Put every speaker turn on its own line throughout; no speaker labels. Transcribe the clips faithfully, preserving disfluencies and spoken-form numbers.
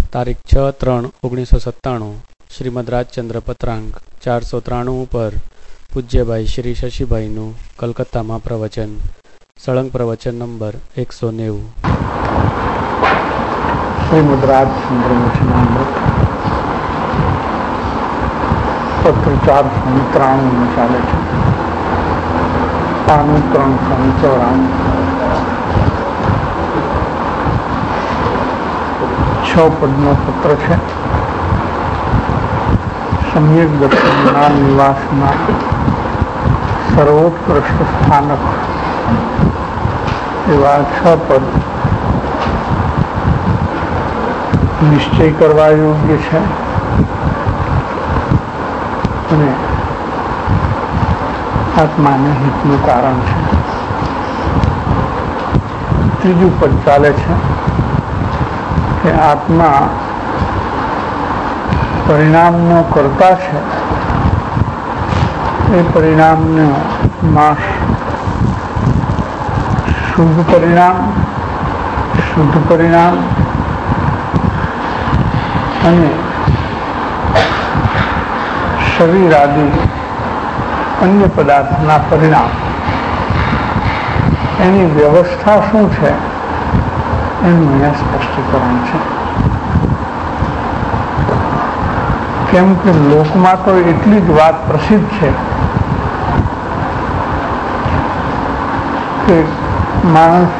તારીખ છ ત્રણ ઓગણીસો સત્તાણું શ્રીમદ રાજચંદ્ર પત્રાંક ચારસો ત્રાણું ઉપર પૂજ્યભાઈ શ્રી શશીભાઈનું કલકત્તામાં પ્રવચન, સળંગ પ્રવચન નંબર એકસો નેવું.
શ્રીમદ રાજચંદ્ર વચનામૃત પત્ર ચારસો ત્રાણું ચાલે છે. પાનું ત્રણસો ચોરાણું છ પદનો પત્ર છે. સમ્યક દર્શનના નિવાસના સર્વોત્કૃષ્ટ સ્થાનક એવા છ પદ નિશ્ચય કરવા યોગ્ય છે અને આત્માને હિતનું કારણ છે. ત્રીજું પદ ચાલે છે કે આત્મા પરિણામનો કર્તા છે. એ પરિણામનો નાશ શુદ્ધ પરિણામ, શુદ્ધ પરિણામ અને શરીર આદિ અન્ય પદાર્થના પરિણામ, એની વ્યવસ્થા શું છે એનું અહીંયા સ્પષ્ટીકરણ છે. કેમ કે લોકમાં તો એટલી જ વાત પ્રસિદ્ધ છે કે માણસ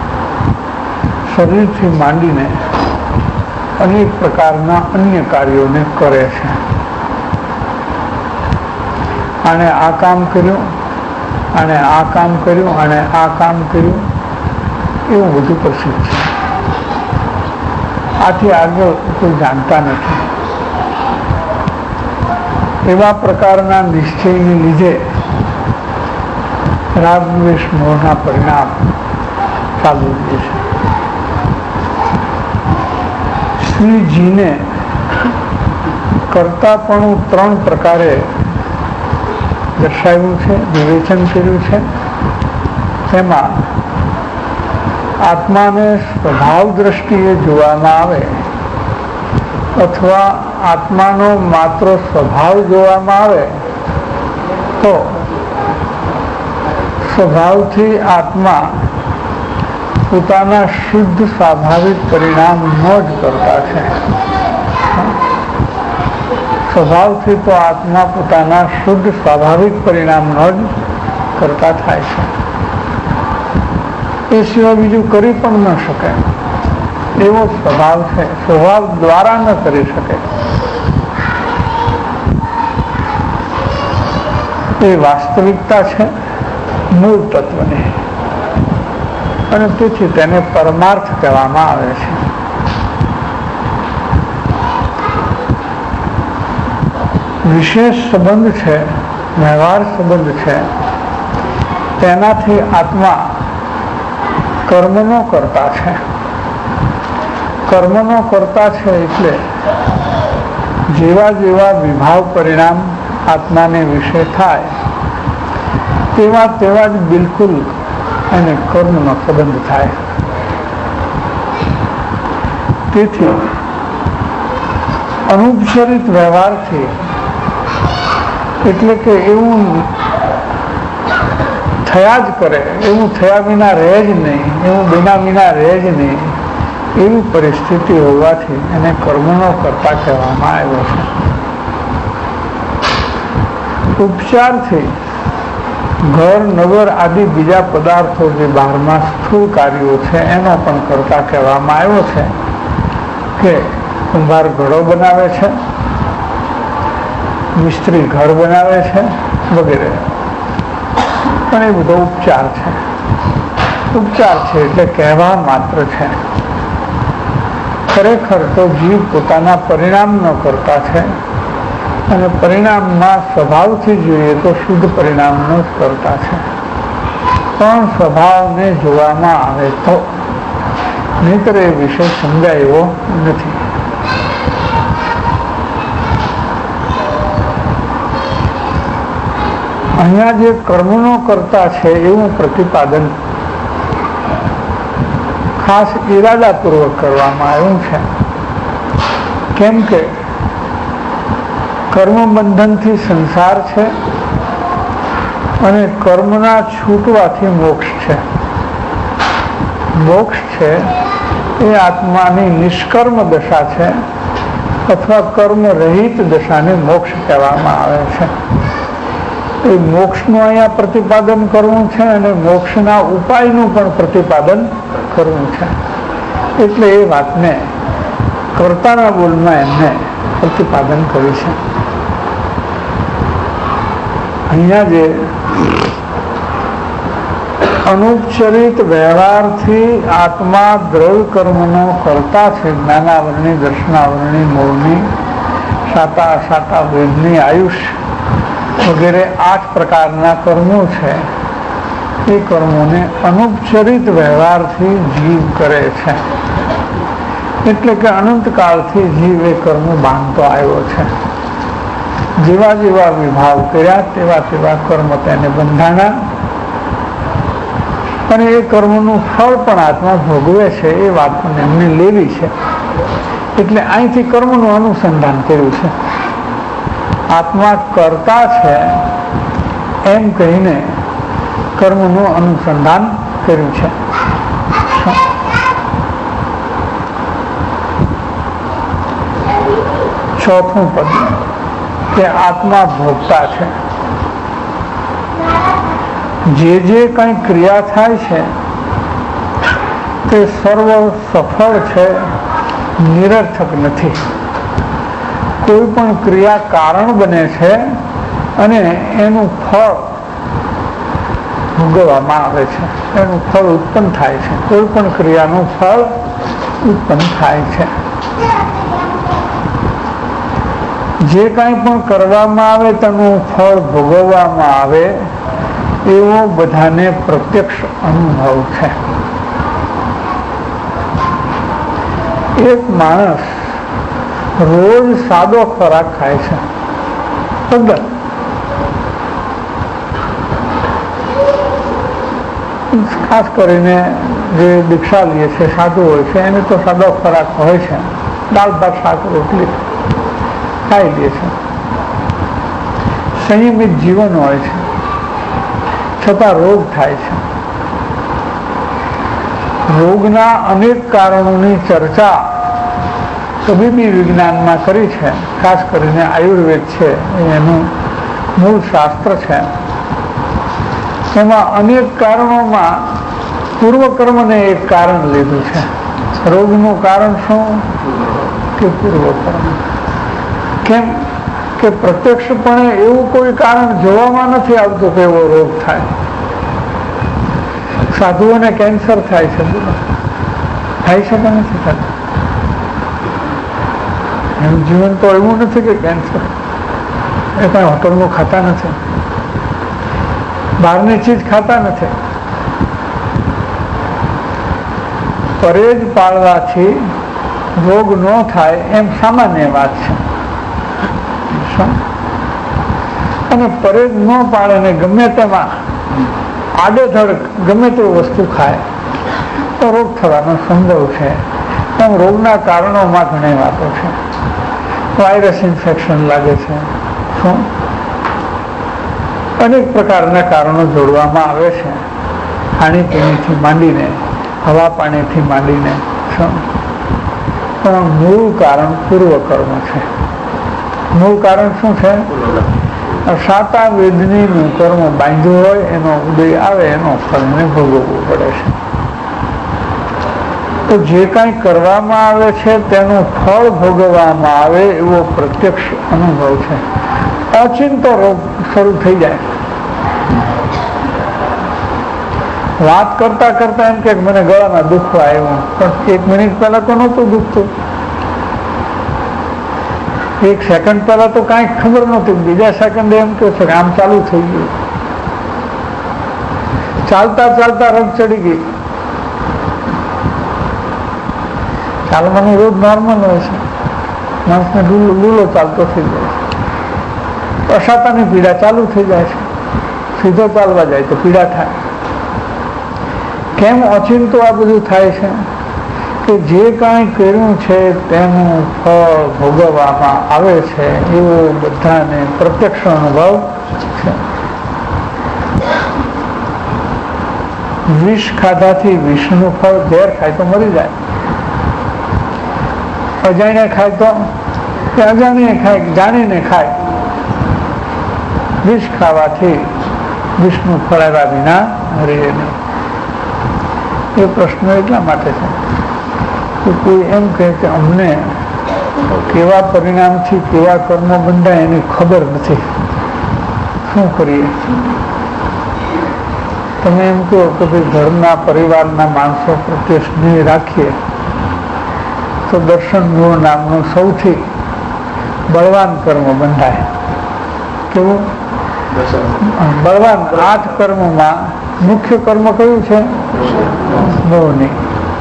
શરીરથી માંડીને અનેક પ્રકારના અન્ય કાર્યોને કરે છે. આને આ કામ કર્યું, આને આ કામ કર્યું, આને આ કામ કર્યું, એવું બધું પ્રસિદ્ધ છે. આથી આગળ કોઈ જાણતા નથી. એવા પ્રકારના નિશ્ચયને લીધે રાગ દ્વેષ મોહના પરિણામ ચાલુ રહે છે. શ્રીજીને કરતાપણું ત્રણ પ્રકારે દર્શાવ્યું છે, વિવેચન કર્યું છે. તેમાં આત્માને સ્વભાવ દ્રષ્ટિએ જોવામાં આવે અથવા આત્માનો માત્ર સ્વભાવ જોવામાં આવે તો સ્વભાવથી આત્મા પોતાના શુદ્ધ સ્વાભાવિક પરિણામનો જ કરતા છે. સ્વભાવથી તો આત્મા પોતાના શુદ્ધ સ્વાભાવિક પરિણામનો જ કરતા થાય છે. એ સિવાય બીજું કરી પણ ન શકે એવો સ્વભાવ છે. સ્વભાવ દ્વારા ન કરી શકે. એ વાસ્તવિકતા છે મૂળ તત્વની, અને તેથી તેને પરમાર્થ કહેવામાં આવે છે. વિશેષ સંબંધ છે, વ્યવહાર સંબંધ છે, તેનાથી આત્મા કર્મનો કરતા છે. કર્મનો કરતા છે એટલે જેવા જેવા વિભાવ પરિણામ આત્માને વિશે થાય તેવા તેવા જ બિલકુલ એને કર્મનો સંબંધ થાય. તેથી અનુપચરિત વ્યવહારથી, એટલે કે એવું થયા જ કરે, એવું થયા વિના રહે જ નહીં, એવું બિના વિના રહે જ નહીં, એવી પરિસ્થિતિ હોવાથી એને કર્મનો કરતા કહેવામાં આવ્યો છે. ઉપચારથી ઘર, નગર આદિ બીજા પદાર્થો જે બહારમાં સ્થૂળ કાર્યો છે એનો પણ કરતા કહેવામાં આવ્યો છે. કે કુંભાર ઘડો બનાવે છે, મિસ્ત્રી ઘર બનાવે છે વગેરે, પણ એ બધો ઉપચાર છે. ઉપચાર છે એટલે કહેવા માત્ર છે. ખરેખર તો જીવ પોતાના પરિણામનો કરતા છે, અને પરિણામમાં સ્વભાવથી જોઈએ તો શુદ્ધ પરિણામનો જ કરતા છે. પણ સ્વભાવને જોવામાં આવે તો, નહીંતર એ વિષય સમજાય એવો નથી. અહીંયા જે કર્મનો કરતા છે એવું પ્રતિપાદન ખાસ ઈરાદાપૂર્વક કરવામાં આવ્યું છે. કેમ કે કર્મ બંધનથી સંસાર છે અને કર્મના છૂટવાથી મોક્ષ છે. મોક્ષ છે એ આત્માની નિષ્કર્મ દશા છે અથવા કર્મ રહિત દશાને મોક્ષ કહેવામાં આવે છે. એ મોક્ષનું અહીંયા પ્રતિપાદન કરવું છે અને મોક્ષના ઉપાયનું પણ પ્રતિપાદન કરવું છે. એટલે એ વાતને કર્તાના બોલમાં એમને પ્રતિપાદન કર્યું છે. અહીંયા જે અનુપચરિત વ્યવહારથી આત્મા દ્રવ્ય કર્મનો કરતા છે, જ્ઞાનાવરણી, દર્શનાવરણી, મૌની, સાતા અસાતા, વેદની, આયુષ વગેરે આઠ પ્રકારના કર્મો છે. એ કર્મોને અનુપચરિત વ્યવહારથી જીવ કરે છે. એટલે કે અનંતકાળથી જીવ એ કર્મો બાંધતો આવ્યો છે. જેવા જેવા વિભાવ કર્યા તેવા તેવા કર્મ તેને બંધાણા અને એ કર્મનું ફળ પણ આત્મા ભોગવે છે. એ વાત પણ એમને લેવી છે. એટલે અહીંથી કર્મનું અનુસંધાન કર્યું છે. આત્મા કરતા છે એમ કહીને કર્મનું અનુસંધાન કર્યું છે. ચોથું પદ કે આત્મા ભોગતા છે. જે જે કંઈ ક્રિયા થાય છે તે સર્વ સફળ છે, નિરર્થક નથી. કોઈ પણ ક્રિયા કારણ બને છે અને એનું ફળ ભોગવવામાં આવે છે, એનું ફળ ઉત્પન્ન થાય છે. કોઈ પણ ક્રિયાનું ફળ ઉત્પન્ન થાય છે. જે કાંઈ પણ કરવામાં આવે તેનું ફળ ભોગવવામાં આવે એવો બધાને પ્રત્યક્ષ અનુભવ છે. એક માણસ રોજ સાદો ખોરાક ખાય છે, તદ્દન ખાસ કરીને જે દીક્ષા લે છે, સાદું હોય છે, એને તો સાદો ખોરાક હોય છે. દાળ ભાત શાક રોટલી ખાઈ લે છે. સંયમિત જીવન હોય છે, છતાં રોગ થાય છે. રોગના અનેક કારણોની ચર્ચા તબીબી વિજ્ઞાનમાં કરી છે. ખાસ કરીને આયુર્વેદ છે, એનું મૂળ શાસ્ત્ર છે. એમાં અનેક કારણોમાં પૂર્વકર્મને એક કારણ લીધું છે. રોગનું કારણ શું કે પૂર્વકર્મ. કેમ કે પ્રત્યક્ષપણે એવું કોઈ કારણ જોવામાં નથી આવતું કે એવો રોગ થાય. સાધુઓને કેન્સર થાય છે, થાય છે કે નથી થતું? એનું જીવન તો એવું નથી કે કેન્સર. એ કઈ હોટલનું ખાતા નથી, બહારની ચીજ ખાતા નથી. પરેજ પાળવાથી રોગ ન થાય એમ સામાન્ય વાત છે. અને પરેજ ન પાડે ને ગમે તેમાં આડેધડ ગમે તે વસ્તુ ખાય તો રોગ થવાનો સંભવ છે. એમ રોગના કારણોમાં ઘણી વાતો છે. વાયરસ ઇન્ફેક્શન લાગે છે, શું અનેક પ્રકારના કારણો જોડવામાં આવે છે. ખાણીપીણીથી માંડીને હવા પાણીથી માંડીને શું, પણ મૂળ કારણ પૂર્વકર્મ છે. મૂળ કારણ શું છે? સાતા વેદની નું કર્મ બાંધ્યું હોય, એનો ઉદય આવે, એનો ફળને ભોગવવું પડે છે. તો જે કાંઈ કરવામાં આવે છે તેનું ફળ ભોગવવામાં આવે એવો પ્રત્યક્ષ અનુભવ છે. અચિંતો રોગ શરૂ થઈ જાય. વાત કરતા કરતા એમ કે મને ગળામાં દુખવા આવ્યું, પણ એક મિનિટ પહેલા તો નહોતું દુખતું. એક સેકન્ડ પહેલા તો કાંઈ ખબર નહોતી, બીજા સેકન્ડે એમ કહે છે કે આમ ચાલુ થઈ ગયું. ચાલતા ચાલતા રગ ચડી ગઈ. ચાલવાનું રોજ નોર્મલ હોય છે, માણસને લૂલો ચાલતો થઈ જાય છે. અસાતાની પીડા ચાલુ થઈ જાય છે. સીધો ચાલવા જાય તો પીડા થાય. કેમ ઓચિંતો આ બધું થાય છે? કે જે કાંઈ કર્યું છે તેનું ફળ ભોગવવામાં આવે છે એવો બધાને પ્રત્યક્ષ અનુભવ છે. વિષ ખાધાથી વિષનું ફળ, ઝેર ખાય તો મરી જાય, અજાણે ખાય તો કે અજાણીને ખાય કે જાણીને ખાય, વિષ ખાવાથી વિષનું ફળ આવ્યા વિના રહે નહીં. એ પ્રશ્ન એટલા માટે છે કે કોઈ એમ કહે કે અમને કેવા પરિણામથી કેવા કર્મો બંધાય એની ખબર નથી, શું કરીએ? તમે એમ કહો કે ભાઈ ઘરના પરિવારના માણસો પ્રત્યે સ્નેહ રાખીએ તો દર્શન ગુણ નામનું સૌથી બળવાન કર્મ બંધાય. કેવું બળવાન? આઠ કર્મમાં મુખ્ય કર્મ કયું છે? મોહની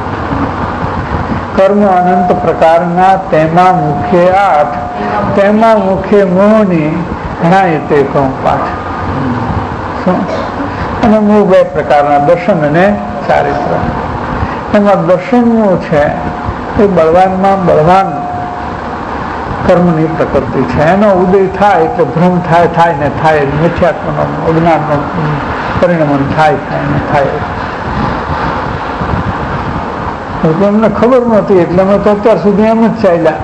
કર્મ અનંત પ્રકારના, તેમાં મુખ્ય આઠ, તેમાં મુખ્ય મોહની ઘણા તે કહું પાંચ. અને મોહ બે પ્રકારના, દર્શન અને ચારિત્ર. એમાં દર્શનનું છે એ બળવાનમાં બળવાન કર્મની પ્રકૃતિ છે. એનો ઉદય થાય એટલે ભ્રમ થાય થાય ને થાય, મિથ્યાત્વનો અજ્ઞાનનો પરિણમન થાય થાય ને થાય. એમને ખબર નહોતી એટલે અમે તો અત્યાર સુધી એમ જ ચાલ્યા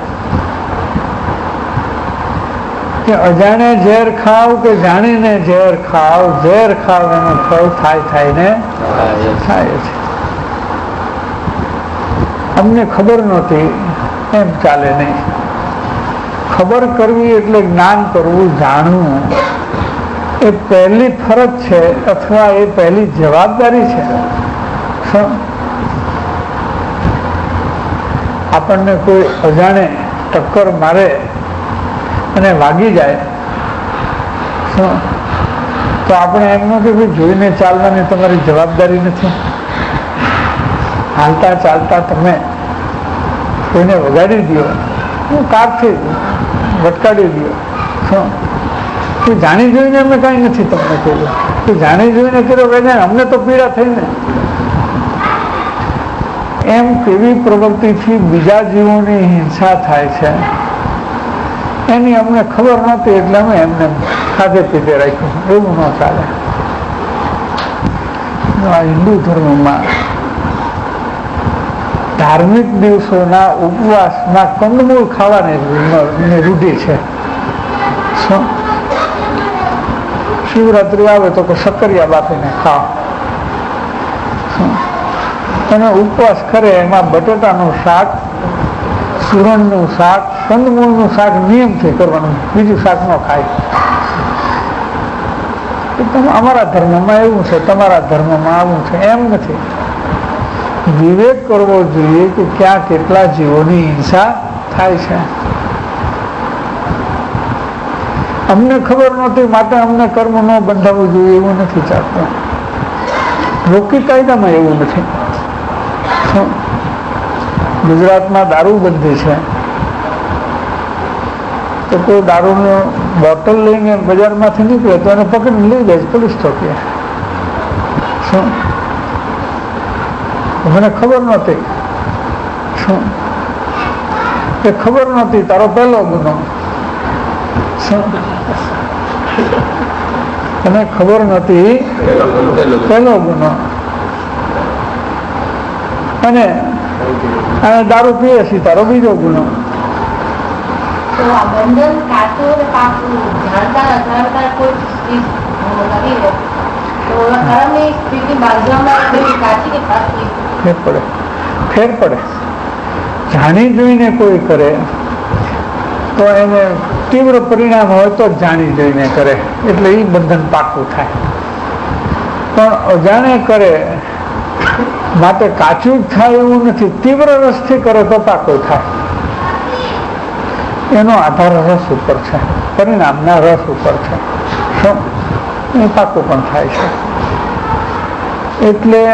કે અજાણે ઝેર ખાવ કે જાણીને ઝેર ખાવ, ઝેર ખાવ એનું ફળ થાય થાય ને થાય છે. અમને ખબર નહોતી એમ ચાલે નહીં. ખબર કરવી એટલે જ્ઞાન કરવું, જાણવું એ પહેલી ફરજ છે અથવા એ પહેલી જવાબદારી છે. આપણને કોઈ અજાણે ટક્કર મારે અને વાગી જાય તો આપણે એમનું કે ભાઈ જોઈને ચાલવાની તમારી જવાબદારી નથી. હાલતા ચાલતા તમે કોઈને વગાડી દો, કારથી વટકાડી દો, શું જાણી જોઈને અમે કાંઈ નથી તમને કહ્યું કે જાણી જોઈને કર્યો કે અમને તો પીડા થઈ ને. એમ કેવી પ્રવૃત્તિથી બીજા જીવોની હિંસા થાય છે એની અમને ખબર નહોતી એટલે અમે એમને ખાધે પીધે રાખ્યું. એવું ન ચાલે. આ હિન્દુ ધર્મમાં ધાર્મિક દિવસોના ઉપવાસમાં કંદમૂળ ખાવાની રૂઢિ છે. શું શિવરાત્રી આવે તો શક્કરિયા બાફીને ખાઓ, અને ઉપવાસ કરે એમાં બટેટાનું શાક, સુરણનું શાક, કંદમૂળનું શાક નિયમથી કરવાનું, બીજું શાક ન ખાય. અમારા ધર્મમાં એવું છે, તમારા ધર્મમાં આવું છે, એમ નથી. વિવેક કરવો જોઈએ કે ક્યાં કેટલા જીવોની હિંસા થાય છે. અમને ખબર નહોતી માટે અમને કર્મ ન બંધાવવું જોઈએ એવું નથી ચાલતું. લોકિક કાયદામાં એવું નથી. ગુજરાતમાં દારૂબંધી છે તો કોઈ દારૂનું બોટલ લઈને બજારમાંથી નીકળે તો એને પકડીને લઈ જાય પોલીસ ચોકીએ. શું મને ખબર નહોતી? શું એ ખબર નહોતી તારો પહેલો ગુનો. શું તને ખબર નથી પહેલો ગુનો. અને દારૂ પીએ છે તારો બીજો ગુનો. ફેર પડે ફેર પડે જાણી જોઈને કોઈ કરે તો એને તીવ્ર પરિણામ હોય તો જાણી જોઈને કરે એટલે એ બંધન પાકું થાય. પણ અજાણે કરે માટે કાચું થાય એવું નથી. તીવ્ર રસથી કરે તો પાકું થાય. એનો આધાર રસ ઉપર છે, પરિણામના રસ ઉપર છે. શું એ પાકું પણ થાય છે. એટલે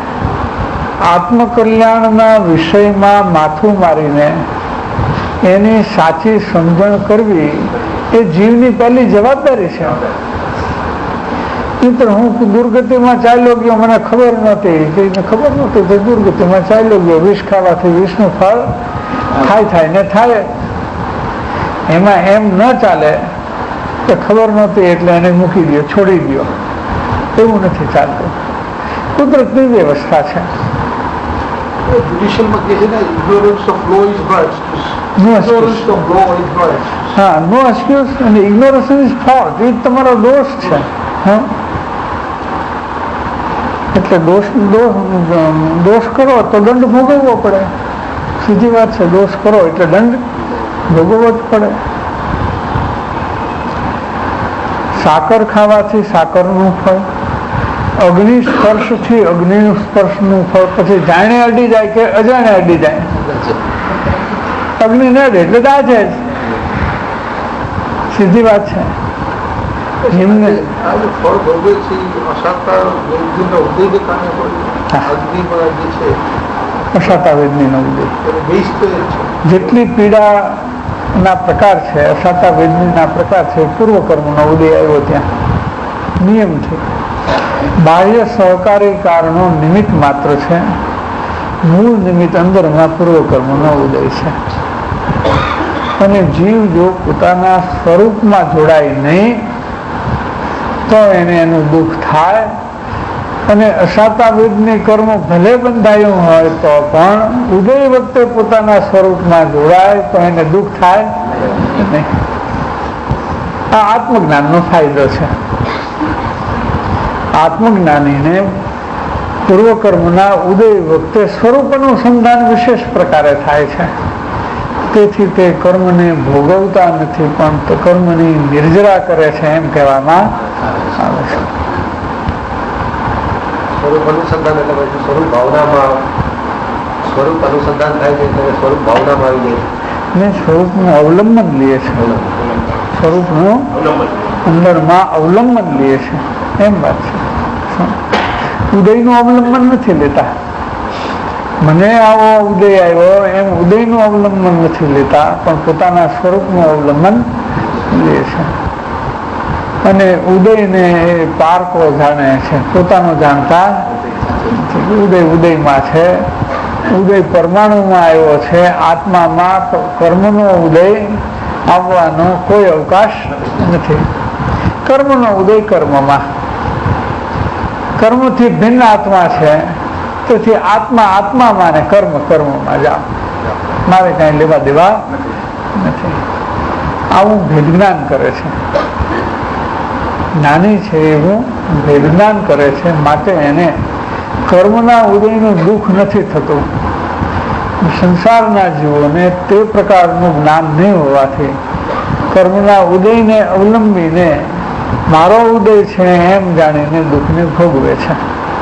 આત્મકલ્યાણના વિષયમાં માથું મારીને એની સાચી સમજણ કરવી એ જીવની પહેલી જવાબદારી છે. મિત્ર હું દુર્ગતિમાં ચાલ્યો ગયો, મને ખબર નહોતી, કઈને ખબર નહોતી તો દુર્ગતિમાં ચાલ્યો ગયો, વિષ ખાવાથી વિષનું ફળ થાય થાય ને થાય. એમાં એમ ન ચાલે કે ખબર નહોતી એટલે એને મૂકી દો, છોડી દો, એવું નથી ચાલતું. કુદરતની વ્યવસ્થા છે. હા, નો એક્સક્યુઝ અને ઇગ્નોરન્સ ઇઝ ફોલ્ટ, એ તમારો દોષ છે. હા, એટલે દોષ દોષ કરો તો દંડ ભોગવવો પડે. સીધી વાત છે, દોષ કરો એટલે દંડ ભોગવવો જ પડે. સાકર ખાવાથી સાકરનું ફળ, અગ્નિ સ્પર્શથી અગ્નિનું સ્પર્શનું ફળ, પછી જાણે અડી જાય કે અજાણે અડી જાય, અગ્નિ ન અડે એટલે દાજે જ. સીધી વાત છે. એમને અસાતાવેદનીનો ઉદય, જેટલી પીડા ના પ્રકાર છે, અસાતાવેદનીના પ્રકાર છે, પૂર્વકર્મનો ઉદય આવ્યો ત્યાં નિયમથી. બાહ્ય સહકારી કારણો નિમિત્ત માત્ર છે, મૂળ નિમિત્ત અંદરના પૂર્વકર્મનો ઉદય છે. અને જીવ જો પોતાના સ્વરૂપમાં જોડાય નહીં તો એને એનું દુઃખ થાય. અને અસાતાવેદની કર્મ ભલે બંધાયું હોય તો પણ ઉદય વખતે પોતાના સ્વરૂપમાં જોડાય તો એને દુઃખ થાય નહીં. આ આત્મજ્ઞાનનો ફાયદો છે. આત્મજ્ઞાનીને પૂર્વકર્મના ઉદય વખતે સ્વરૂપ અનુસંધાન વિશેષ પ્રકારે થાય છે. તેથી તે કર્મને ભોગવતા નથી પણ કર્મની નિર્જરા કરે છે એમ કહેવામાં આવે છે.
સ્વરૂપ અનુસંધાન એટલે સ્વરૂપ ભાવનામાં સ્વરૂપ અનુસંધાન થાય છે એટલે સ્વરૂપ ભાવનામાં આવી જાય
ને સ્વરૂપનું અવલંબન લે છે. સ્વરૂપનું અંદરમાં અવલંબન લે છે એમ વાત છે. ઉદયનું અવલંબન નથી લેતા. મને આવો ઉદય આવ્યો એમ ઉદયનું અવલંબન નથી લેતા પણ પોતાના સ્વરૂપનું અવલંબન લે છે. અને ઉદયને એ પારકો જાણે છે, પોતાનું જાણતા ઉદય ઉદયમાં છે, ઉદય પરમાણુમાં આવ્યો છે. આત્મામાં કર્મનો ઉદય આવવાનો કોઈ અવકાશ નથી. કર્મનો ઉદય કર્મમાં, કર્મથી ભિન્ન આત્મા છે. તેથી આત્મા આત્મામાં ને કર્મ કર્મમાં જાઓ, મારે કઈ લેવા દેવા નથી. આવું ભેદજ્ઞાન કરે છે. જ્ઞાની છે એવું ભેદજ્ઞાન કરે છે. માટે એને કર્મના ઉદયનું દુઃખ નથી થતું. સંસારના જીવોને તે પ્રકારનું જ્ઞાન નહીં હોવાથી કર્મના ઉદયને અવલંબીને મારો ઉદય છે એમ જાણીને દુઃખને ભોગવે છે.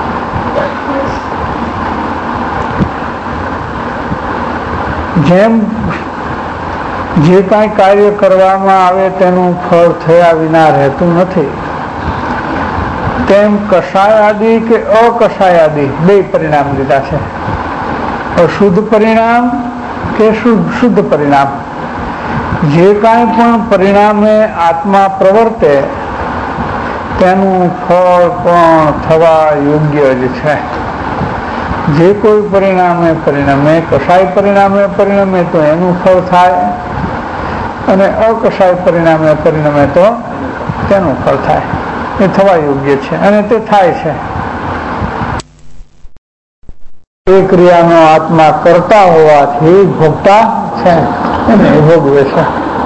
જેમ જે કાંઈ કાર્ય કરવામાં આવે તેનું ફળ થયા વિના રહેતું નથી, તેમ કષાયાદી કે અકષાયાદી બે પરિણામ લીધા છે. અશુદ્ધ પરિણામ કે શુદ્ધ શુદ્ધ પરિણામ. જે કાંઈ પણ પરિણામે આત્મા પ્રવર્તે તેનું ફળ પણ થવા યોગ્ય જ છે. જે કોઈ પરિણામે પરિણમે, કષાય પરિણામે પરિણમે તો એનું ફળ થાય અને અકષાય પરિણામે પરિણમે તો તેનું ફળ થાય. એ થવા યોગ્ય છે અને તે થાય છે. એ ક્રિયાનો આત્મા કરતા હોવાથી ભોગતા છે અને એ ભોગવે છે.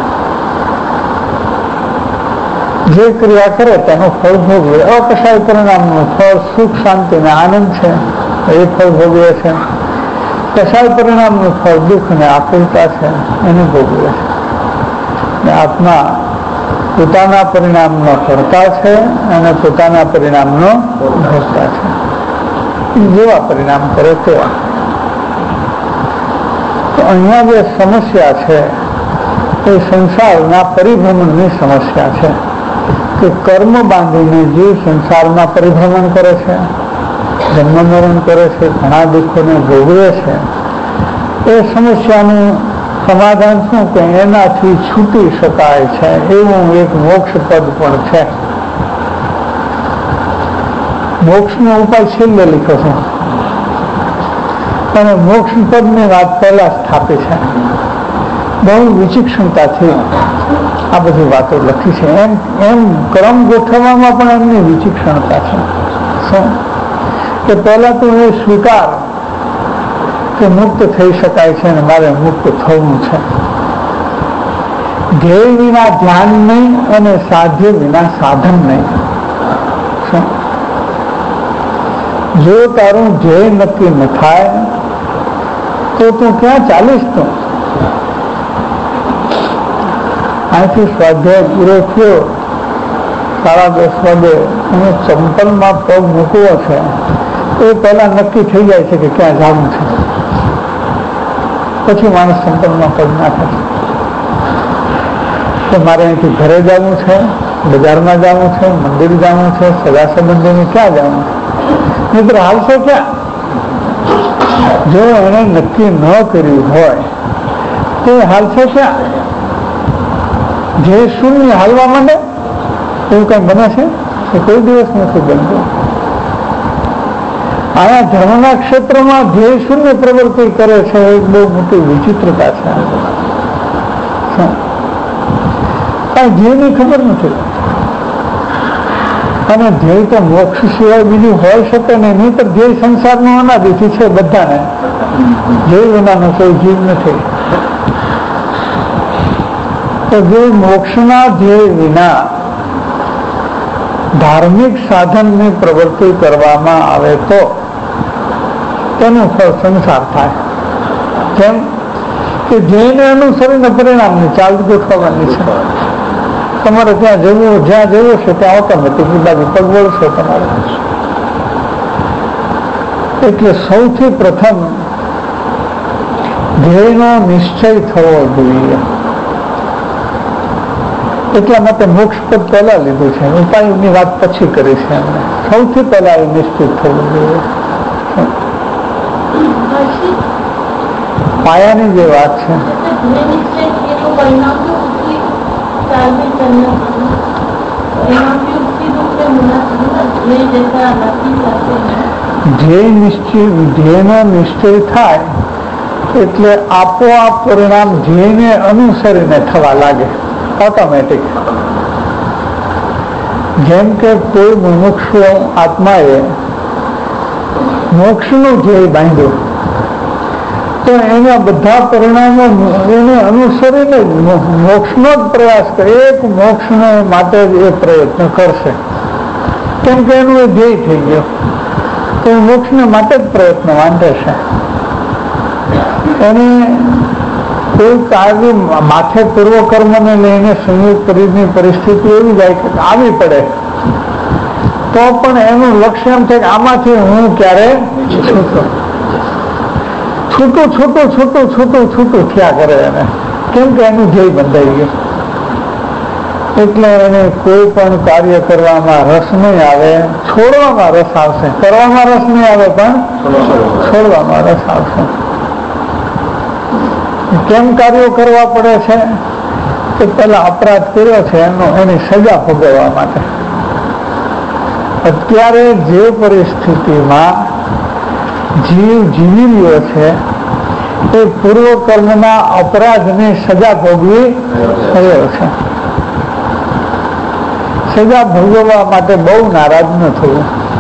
જે ક્રિયા કરે તેનું ફળ ભોગવે. અકષાય પરિણામનું ફળ સુખ શાંતિ ને આનંદ છે, એ ફળ ભોગવે છે. કષાય પરિણામનું ફળ દુઃખ ને આકુલતા છે, એને ભોગવે છે. આત્મા પોતાના પરિણામનો કરતા છે અને પોતાના પરિણામનો ભોગતા છે. જેવા પરિણામ કરે તેવા. તો અહીંયા જે સમસ્યા છે એ સંસારના પરિભ્રમણની સમસ્યા છે કે કર્મ બાંધીને જીવ સંસારમાં પરિભ્રમણ કરે છે, જન્મ મરણ કરે છે, ઘણા દુઃખોને ભોગવે છે. એ સમસ્યાનું સમાધાન શું કે એનાથી છૂટી શકાય છે એવું એક મોક્ષ પદ પણ છે. મોક્ષનો ઉપાય છેલ્લે લીધો છે અને મોક્ષ પદની વાત પહેલા સ્થાપી છે. બહુ વિચિક્ષણતાથી આ બધી વાતો લખી છે. એમ એમ ક્રમ ગોઠવવામાં પણ એમની વિચિક્ષણતા છે. શું કે પહેલા તો એ સ્વીકાર કે મુક્ત થઈ શકાય છે અને મારે મુક્ત થવું છે. ધ્યેય વિના ધ્યાન નહીં અને સાધ્ય વિના સાધન નહીં. જો તારું ધ્યેય નક્કી ન થાય તો તું ક્યાં ચાલીશ? તો અહીંથી સ્વાધ્યાય પૂરો થયો સાડા દસ વાગે અને ચંપલમાં પગ મૂકવો છે એ પહેલા નક્કી થઈ જાય છે કે ક્યાં જવું છે. પછી માણસ ચંપલમાં પગ નાખે છે મારે અહીંથી ઘરે જવું છે, બજારમાં જવું છે, મંદિર જવું છે, સગા સંબંધીને ક્યાં જવું છે? મિત્ર હાલશે ક્યાં? જો એને નક્કી ન કર્યું હોય તો હાલશે ક્યાં? જે શૂન્ય હાલવા માંડે એવું કઈ બને છે એ કોઈ દિવસ નથી બનતું. આના ધર્મના ક્ષેત્રમાં ધ્યેય શૂન્ય પ્રવૃત્તિ કરે છે એ બહુ મોટી વિચિત્રતા છે. આ ધ્યેયની ખબર નથી અને ધ્યેય તો મોક્ષ સિવાય બીજું હોય શકે નહીં. નહીં તો ધ્યેય સંસારનું અનાદિથી છે બધાને. ધ્યેય વિનાનો કોઈ જીવ નથી. તો જે મોક્ષના ધ્યેય વિના ધાર્મિક સાધનની પ્રવૃત્તિ કરવામાં આવે તો તેનું ફળ સંસાર થાય. કેમ કે ધ્યેયને અનુસરીને પરિણામની ચાલ ગોઠવવાની છે. તમારે ત્યાં જવું જ્યાં જવું છે ત્યાં ઓટોમેટિક બાજુ પગ વળશે તમારે. એટલે સૌથી પ્રથમ ધ્યેયનો નિશ્ચય થવો જોઈએ. એટલા માટે મોક્ષ પદ પહેલા લીધું છે, ઉપાયની વાત પછી કરી છે એમને. સૌથી પહેલા એ નિશ્ચિત થવું જોઈએ. પાયાની જે વાત છે ધ્યેય નિશ્ચય ધ્યેયનો નિશ્ચય થાય એટલે આપોઆપ પરિણામ ધ્યેયને અનુસરીને થવા લાગે ઓટોમેટિક. જેમ કે કોઈ મુમુક્ષુ આત્માએ મોક્ષનું ધ્યેય બાંધ્યું તો એના બધા પરિણામો એને અનુસરીને મોક્ષનો જ પ્રયાસ કરે. એક મોક્ષને માટે જ એ પ્રયત્ન કરશે કેમ કે એનું એ ધ્યેય થઈ ગયો તો મોક્ષને માટે જ પ્રયત્ન વાંધે છે. એને કોઈ કાર્ય માથે પૂર્વકર્મને લઈને સંયોગ કરીને પરિસ્થિતિ એવી જાય કે આવી પડે તો પણ એનું લક્ષ્ય એમ છે કે આમાંથી હું ક્યારે છૂટું છૂટું છૂટું છૂટું છૂટું છૂટું થયા કરે એને. કેમ કે એનું ધ્યેય બંધાઈ ગયું. એટલે એને કોઈ પણ કાર્ય કરવામાં રસ નહીં આવે, છોડવામાં રસ આવશે. કરવામાં રસ નહીં આવે પણ છોડવામાં રસ આવશે. કેમ કાર્યો કરવા પડે છે કે પેલા અપરાધ કર્યો છે એનો એની સજા ભોગવવા માટે. અત્યારે જે પરિસ્થિતિમાં જીવ જીવી રહ્યો છે એ પૂર્વ કર્મના અપરાધની સજા ભોગવી રહ્યો છે. સજા ભોગવવા માટે બહુ નારાજ ન થવું.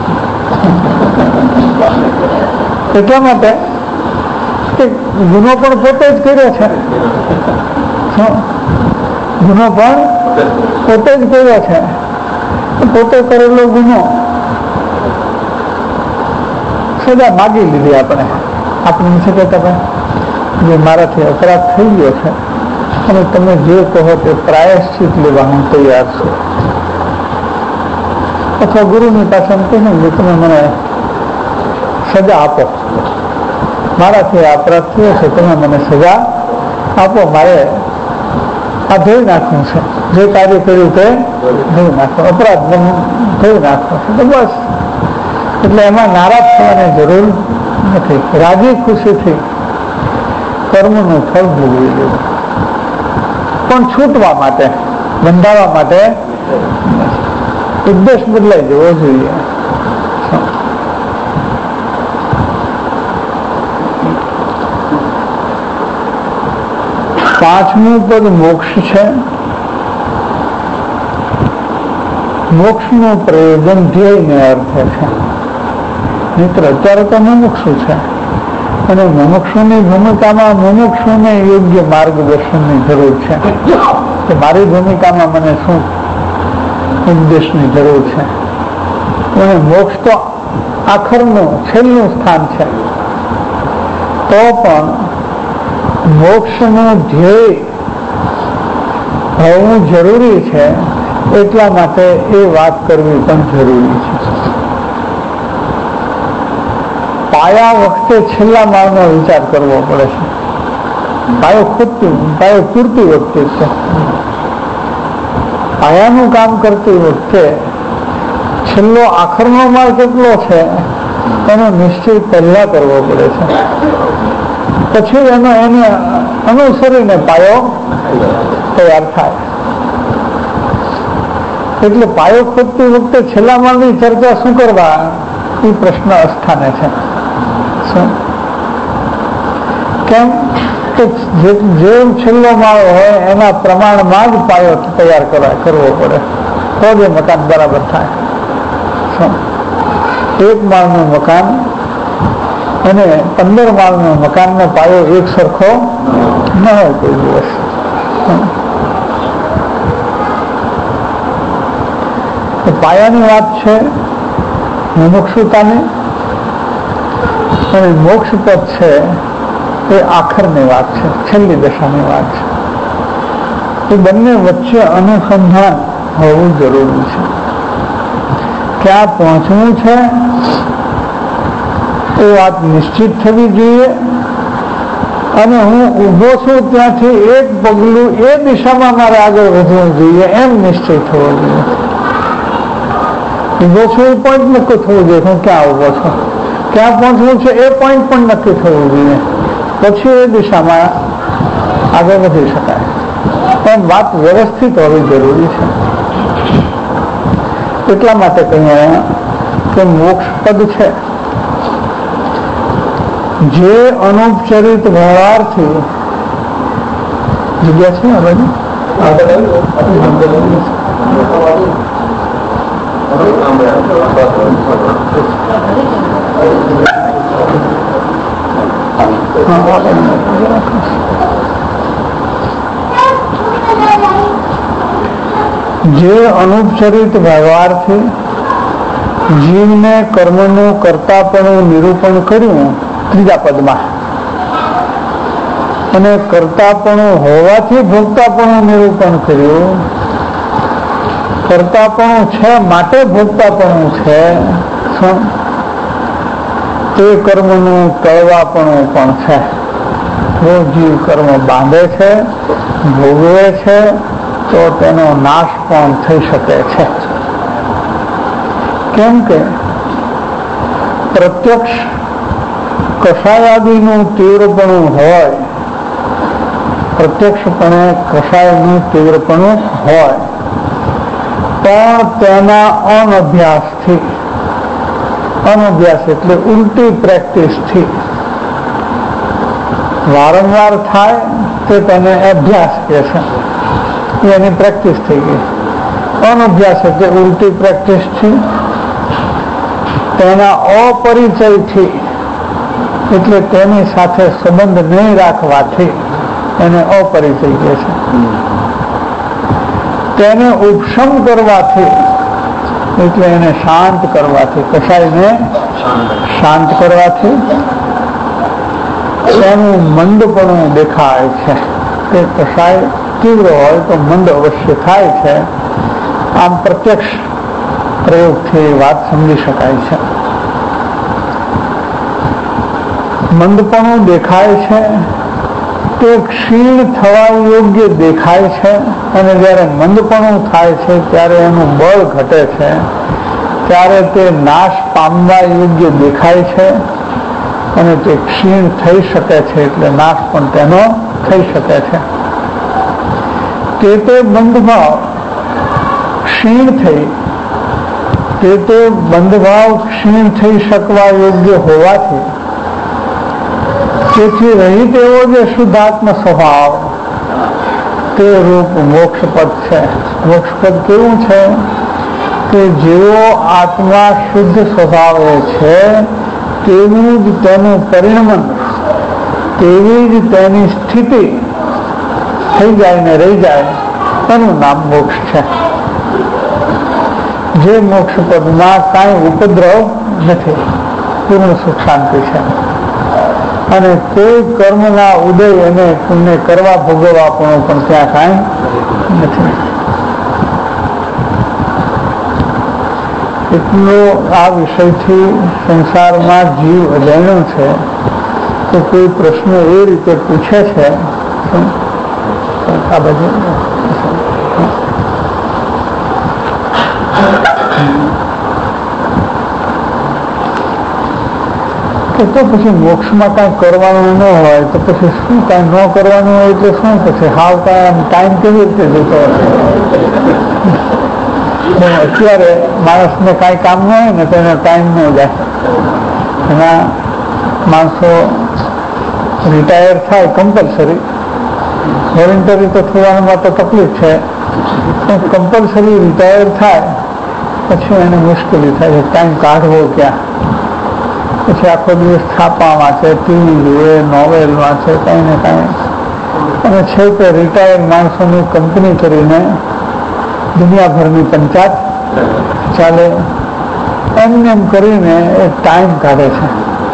એટલા માટે ગુનો પણ પોતે જ કર્યો છે. ગુનો પણ પોતે જ કર્યો છે. પોતે કરેલો ગુનો સજા માગી લીધી આપણે. આપણે નથી કહેતા જે મારાથી અપરાધ થઈ ગયો છે અને તમે જે કહો તે પ્રાયશ્ચિત લેવા હું તૈયાર છું. અથવા ગુરુની પાસે એમ કહ્યું કે તમે મને સજા આપો, મારાથી અપરાધ થયો છે, તમે મને સજા આપો, મારે આ ધોઈ નાખવું છે, જે કાર્ય કર્યું તે ધોઈ નાખો, અપરાધ ધોઈ નાખવો છે. તો બસ એટલે એમાં નારાજ થવાની જરૂર નથી. રાજી ખુશીથી કર્મનું ફળ ભોગવી લેવું, પણ છૂટવા માટે, બંધાવા માટે ઉદ્દેશ બદલાઈ જવો જોઈએ. પાંચમું પદ મોક્ષ છે. મોક્ષનું પ્રયોજન ધ્યેયને અર્થે છે. મિત્ર અત્યારે તો મુમુક્ષુ છે અને મુમુક્ષુની ભૂમિકામાં મુમુક્ષુને યોગ્ય માર્ગદર્શનની જરૂર છે કે મારી ભૂમિકામાં મને શું ઉપદેશની જરૂર છે. અને મોક્ષ તો આખરનું છેલ્લું સ્થાન છે. તો પણ મોક્ષનું ધ્યેય હોવું જરૂરી છે. એટલા માટે એ વાત કરવી પણ જરૂરી છે. પાયા વખતે છેલ્લા માળનો વિચાર કરવો પડે છે. પાયો ખોટતી પાયો પૂરતી વખતે છે. પાયાનું કામ કરતી વખતે છેલ્લો આખરનો માળ કેટલો છે એનો નિશ્ચય પહેલા કરવો પડે છે. પછી એનો એને અનુસરીને પાયો તૈયાર થાય. એટલે પાયો ખોદતી વખતે છેલ્લા માળની ચર્ચા શું કરવા એ પ્રશ્ન અસ્થાને છે. કેમ કે જે છેલ્લો માળ હોય એના પ્રમાણમાં જ પાયો તૈયાર કરવો પડે તો જ મકાન બરાબર થાય. એક માળનું મકાન અને પંદર માળનું મકાનનો પાયો એક સરખો ન હોય કોઈ દિવસ. પાયાની વાત છે મુમુક્ષુતાની અને મોક્ષ પદ છે એ આખરની વાત છે, છેલ્લી દશાની વાત છે. એ બંને વચ્ચે અનુસંધાન હોવું જરૂરી છે. ક્યાં પહોંચવું છે એ વાત નિશ્ચિત થવી જોઈએ અને હું ઊભો છું ત્યાંથી એક પગલું એ દિશામાં મારે આગળ વધવું જોઈએ એમ નિશ્ચય થવો જોઈએ. ઊભો છું એ પોઈન્ટ નક્કી થવું જોઈએ હું ક્યાં ઊભો છું, ક્યાં પહોંચવું છે એ પોઈન્ટ પણ નક્કી થવું જોઈએ. પછી એ દિશામાં આગળ વધી શકાય. પણ વાત વ્યવસ્થિત હોવી જરૂરી છે. એટલા માટે કહીએ કે મોક્ષ પદ છે જે અનુપચરિત વ્યવહારથી જગ્યા છે આ બાજુ જે અનુપચરિત વ્યવહારથી જીવને કર્મનું કર્તાપણું નિરૂપણ કર્યું ત્રીજા પદમાં અને કર્તાપણું હોવાથી ભોગતાપણું નિરૂપણ કર્યું. કર્તાપણું છે માટે ભોગતાપણું છે. તે કર્મનું ટળવાપણું પણ છે. જો જીવ કર્મ બાંધે છે, ભોગવે છે તો તેનો નાશ પણ થઈ શકે છે. કેમ કે પ્રત્યક્ષ કષાયાદિનું તીવ્રપણું હોય, પ્રત્યક્ષપણે કષાયનું તીવ્રપણું હોય પણ તેના અનભ્યાસથી, અનભ્યાસ એટલે ઉલટી પ્રેક્ટિસથી વારંવાર થાય તે તેને અભ્યાસ કહે છે. એની પ્રેક્ટિસ થઈ ગઈ. અનભ્યાસ એટલે ઉલટી પ્રેક્ટિસથી, તેના અપરિચયથી એટલે તેની સાથે સંબંધ નહીં રાખવાથી એને અપરિચય કહે છે. તેને ઉપશમ કરવાથી એટલે એને શાંત કરવાથી, કસાયને શાંત કરવાથી એનું મંદપણું દેખાય છે. તે કસાય તીવ્ર હોય તો મંદ અવશ્ય થાય છે. આમ પ્રત્યક્ષ પ્રયોગથી વાત સમજી શકાય છે. મંદપણું દેખાય છે તે ક્ષીણ થવા યોગ્ય દેખાય છે અને જ્યારે મંદપણું થાય છે ત્યારે એનું બળ ઘટે છે, ત્યારે તે નાશ પામવા યોગ્ય દેખાય છે અને તે ક્ષીણ થઈ શકે છે એટલે નાશ પણ તેનો થઈ શકે છે. તે તે બંધભાવ ક્ષીણ થઈ તે તે બંધભાવ ક્ષીણ થઈ શકવા યોગ્ય હોવાથી તેથી રહિત એવો જે શુદ્ધાત્મ સ્વભાવ તે રૂપ મોક્ષપદ છે. મોક્ષપદ કેવું છે કે જેવો આત્મા શુદ્ધ સ્વભાવે છે તેવું જ તેનું પરિણમન, તેવી જ તેની સ્થિતિ થઈ જાય ને રહી જાય, એનું નામ મોક્ષ છે. જે મોક્ષ પદમાં કાંઈ ઉપદ્રવ નથી, પૂર્ણ સુખ શાંતિ છે, અને કોઈ કર્મના ઉદય અને પુણ્ય કરવા ભોગવવા પણ ત્યાં કાંઈ નથી. એટલો આ વિષયથી સંસારમાં જીવ અજાણ્યો છે. તો કોઈ પ્રશ્ન એ રીતે પૂછે છે આ બાજુ તો પછી મોક્ષમાં કાંઈ કરવાનું ન હોય તો પછી શું કાંઈ ન કરવાનું હોય એટલે શું પછી હાવ કાંઈ ટાઈમ કેવી રીતે જતો હશે? અત્યારે માણસને કાંઈ કામ ન હોય ને તો એનો ટાઈમ ન જાય. એના માણસો રિટાયર થાય કમ્પલસરી, વોલન્ટરી તો થવામાં તો તકલીફ છે, પણ કમ્પલસરી રિટાયર થાય પછી એને મુશ્કેલી થાય છે ટાઈમ કાઢવો ક્યાં. પછી આખો દિવસ છાપા વાંચે, ટીવી જુએ, નોવેલ વાંચે, કાંઈ ને કાંઈ, અને છેવટે રિટાયર માણસોની કંપની કરીને દુનિયાભરની પંચાયત ચાલે એમને એમ કરીને એ ટાઈમ કાઢે છે.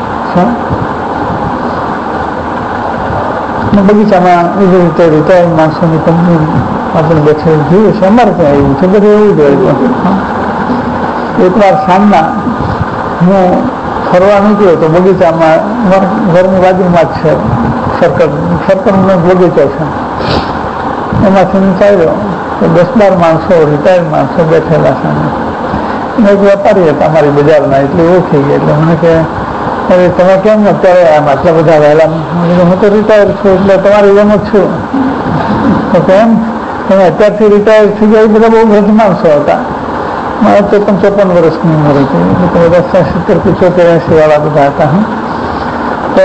બગીચામાં એવી રીતે રિટાયર માણસોની કંપની આપણે બેઠે જોઈએ છે. અમારે ત્યાં એવું છે, બધું એવું જ હોય. એકવાર સાંજના હું ફરવા નીકળ્યો તો બગીચામાં ઘરની બાજુમાં જ છે સર્કલ, સર્કલનો બગીચો છે, એમાંથી નીચાડ્યો તો દસ બાર માણસો રિટાયર્ડ માણસો બેઠેલા છે. એક વેપારી હતા અમારી બજારના, એટલે ઓળખી ગયા. એટલે મને કે અરે તમે કેમ અત્યારે આમ આટલા બધા વહેલા? હું તો રિટાયર છું એટલે તમારી જેમ જ છું. તો કેમ તમે અત્યારથી રિટાયર થઈ ગયા? એ બધા બહુ વૃદ્ધ માણસો હતા, મારે ચોપન ચોપન વર્ષની ઉંમર હતી, એટલે બધા સિત્તેર પિચોતેર એસી વાળા બધા હતા. તો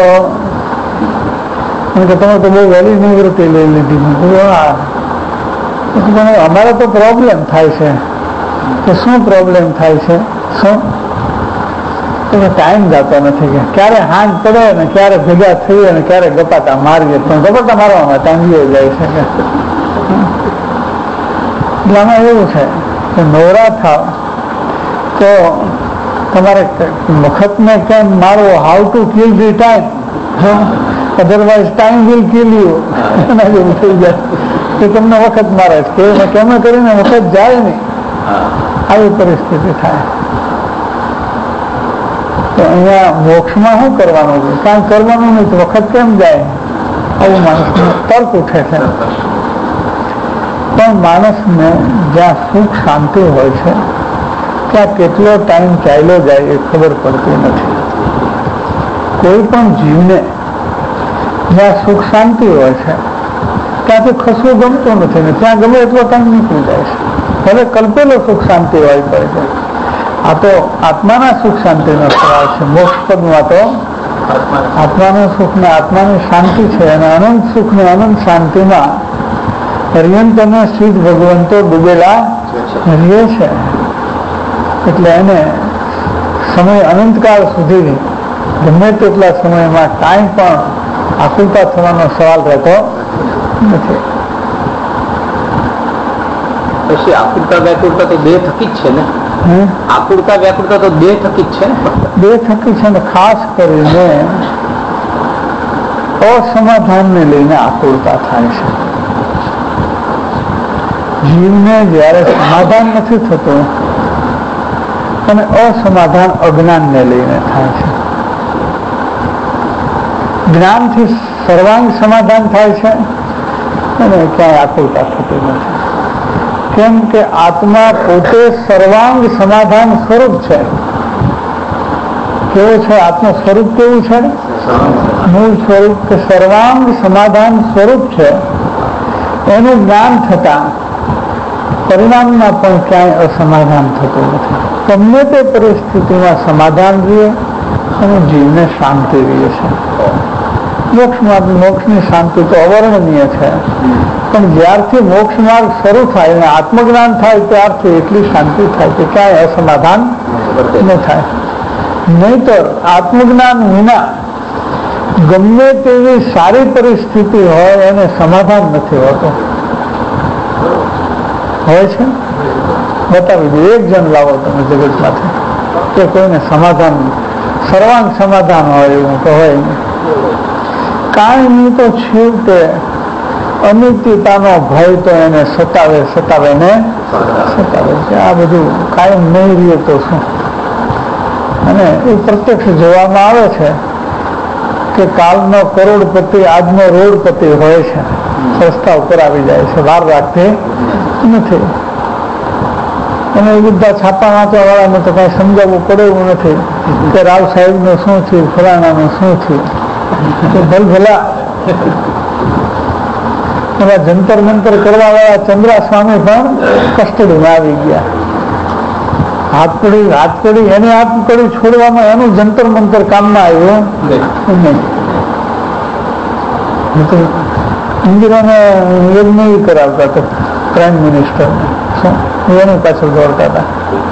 કે તમે તો બહુ વહેલી નિવૃત્તિ લઈ લીધી. હા, અમારે તો પ્રોબ્લેમ થાય છે. કે શું પ્રોબ્લેમ થાય છે? શું? ટાઈમ જતો નથી. કે ક્યારે હાંજ પડે ને ક્યારે ભેગા થઈએ ને ક્યારે ગપાટા મારીએ, પણ ગપાટા મારવામાં ટાઈમ ગયો જાય છે. એટલે આમાં એવું છે કે નવરા થાવ તો તમારે વખતને કેમ મારવો, how to kill the time, otherwise time will kill you, એના જેવું થઈ જાય કે તમને વખત મારે છે કે કેમ કરીને વખત જાય નહીં, આવી પરિસ્થિતિ થાય. તો અહીંયા મોક્ષમાં શું કરવાનું છે? કાંઈ કરવાનું નહીં તો વખત કેમ જાય, આવું માણસને તર્ક ઉઠે છે. પણ માણસને જ્યાં સુખ શાંતિ હોય છે ત્યાં કેટલો ટાઈમ ચાલ્યો જાય એ ખબર પડતી નથી. કોઈ પણ જીવને જ્યાં સુખ શાંતિ હોય છે ત્યાંથી ખસવું ગમતું નથી ને ત્યાં ગમે એટલો ટાઈમ નીકળી જાય છે. ભલે કલ્પેલો સુખ શાંતિ હોય પડે છે. આ તો આત્માના સુખ શાંતિનો સવાલ છે. મોક્ષપદમાં તો આત્માનું સુખ ને આત્માની શાંતિ છે, અને અનંત સુખ ને અનંત શાંતિમાં પર્યંત અને સિદ્ધ ભગવંતો ડૂબેલા રહે છે. એટલે એને સમય અનંતકાળ સુધી ગમે તેટલા સમયમાં કાંઈ પણ આકુલતા થવાનો સવાલ રહેતો નથી.
પછી આકુલતા વ્યાકુળતા તો દેહ થકી જ છે ને? આકુળતા વ્યાકુળતા તો દેહ થકી જ છે ને?
દેહ થકી છે ને. ખાસ કરીને અસમાધાનને લઈને આકુળતા થાય છે. જીવને જ્યારે સમાધાન નથી થતું અને અસમાધાન અજ્ઞાનને લઈને થાય છે. જ્ઞાનથી સર્વાંગ સમાધાન થાય છે અને ક્યાંય આકુળતા થતી નથી. કેમ કે આત્મા પોતે સર્વાંગ સમાધાન સ્વરૂપ છે. કેવું છે આત્મા સ્વરૂપ? કેવું છે? મૂળ સ્વરૂપ કે સર્વાંગ સમાધાન સ્વરૂપ છે. એનું જ્ઞાન થતા પરિણામમાં પણ ક્યાંય અસમાધાન થતું નથી. ગમે તે પરિસ્થિતિમાં સમાધાન રહે અને જીવને શાંતિ રહે છે. મોક્ષ માર્ગ મોક્ષની શાંતિ તો અવર્ણનીય છે, પણ જ્યારથી મોક્ષ માર્ગ શરૂ થાય અને આત્મજ્ઞાન થાય ત્યારથી એટલી શાંતિ થાય કે ક્યાંય અસમાધાન ન થાય. નહીતર આત્મજ્ઞાન વિના ગમે તેવી સારી પરિસ્થિતિ હોય એને સમાધાન નથી હોતું. હોય છે? બતાવી દો, એક જણ લાવો તમે જગતમાંથી કે કોઈને સમાધાન સર્વાંગ સમાધાન હોય એવું તો હોય નહીં. કાંઈ નહીં તો છેવટે અનિત્યતાનો ભય તો એને સતાવે સતાવે ને સતાવે છે. આ બધું કાયમ નહીં રહે તો શું? અને એ પ્રત્યક્ષ જોવામાં આવે છે કે કાલનો કરોડપતિ આજનો રોડપતિ હોય છે, રસ્તા ઉપર આવી જાય છે, વાર રાખતી નથી. અને એ બધા છાપા વાંચવા વાળાને તો કઈ સમજાવવું પડે એવું નથી કે રાવ સાહેબનું શું થયું, ફલાણાનું શું થયું. ભલ ભલા એવા જંતર મંતર કરવા વાળા ચંદ્રા સ્વામી પણ કસ્ટડીમાં આવી ગયા. હાથ કડી હાથ કડી એની હાથ કડી છોડવામાં એનું જંતર મંતર કામમાં આવ્યું નહીં. ઇન્દિરાને યજ્ઞ કરાવતા હતા પ્રાઇમ મિનિસ્ટર, એની પાછળ દોડતા હતા.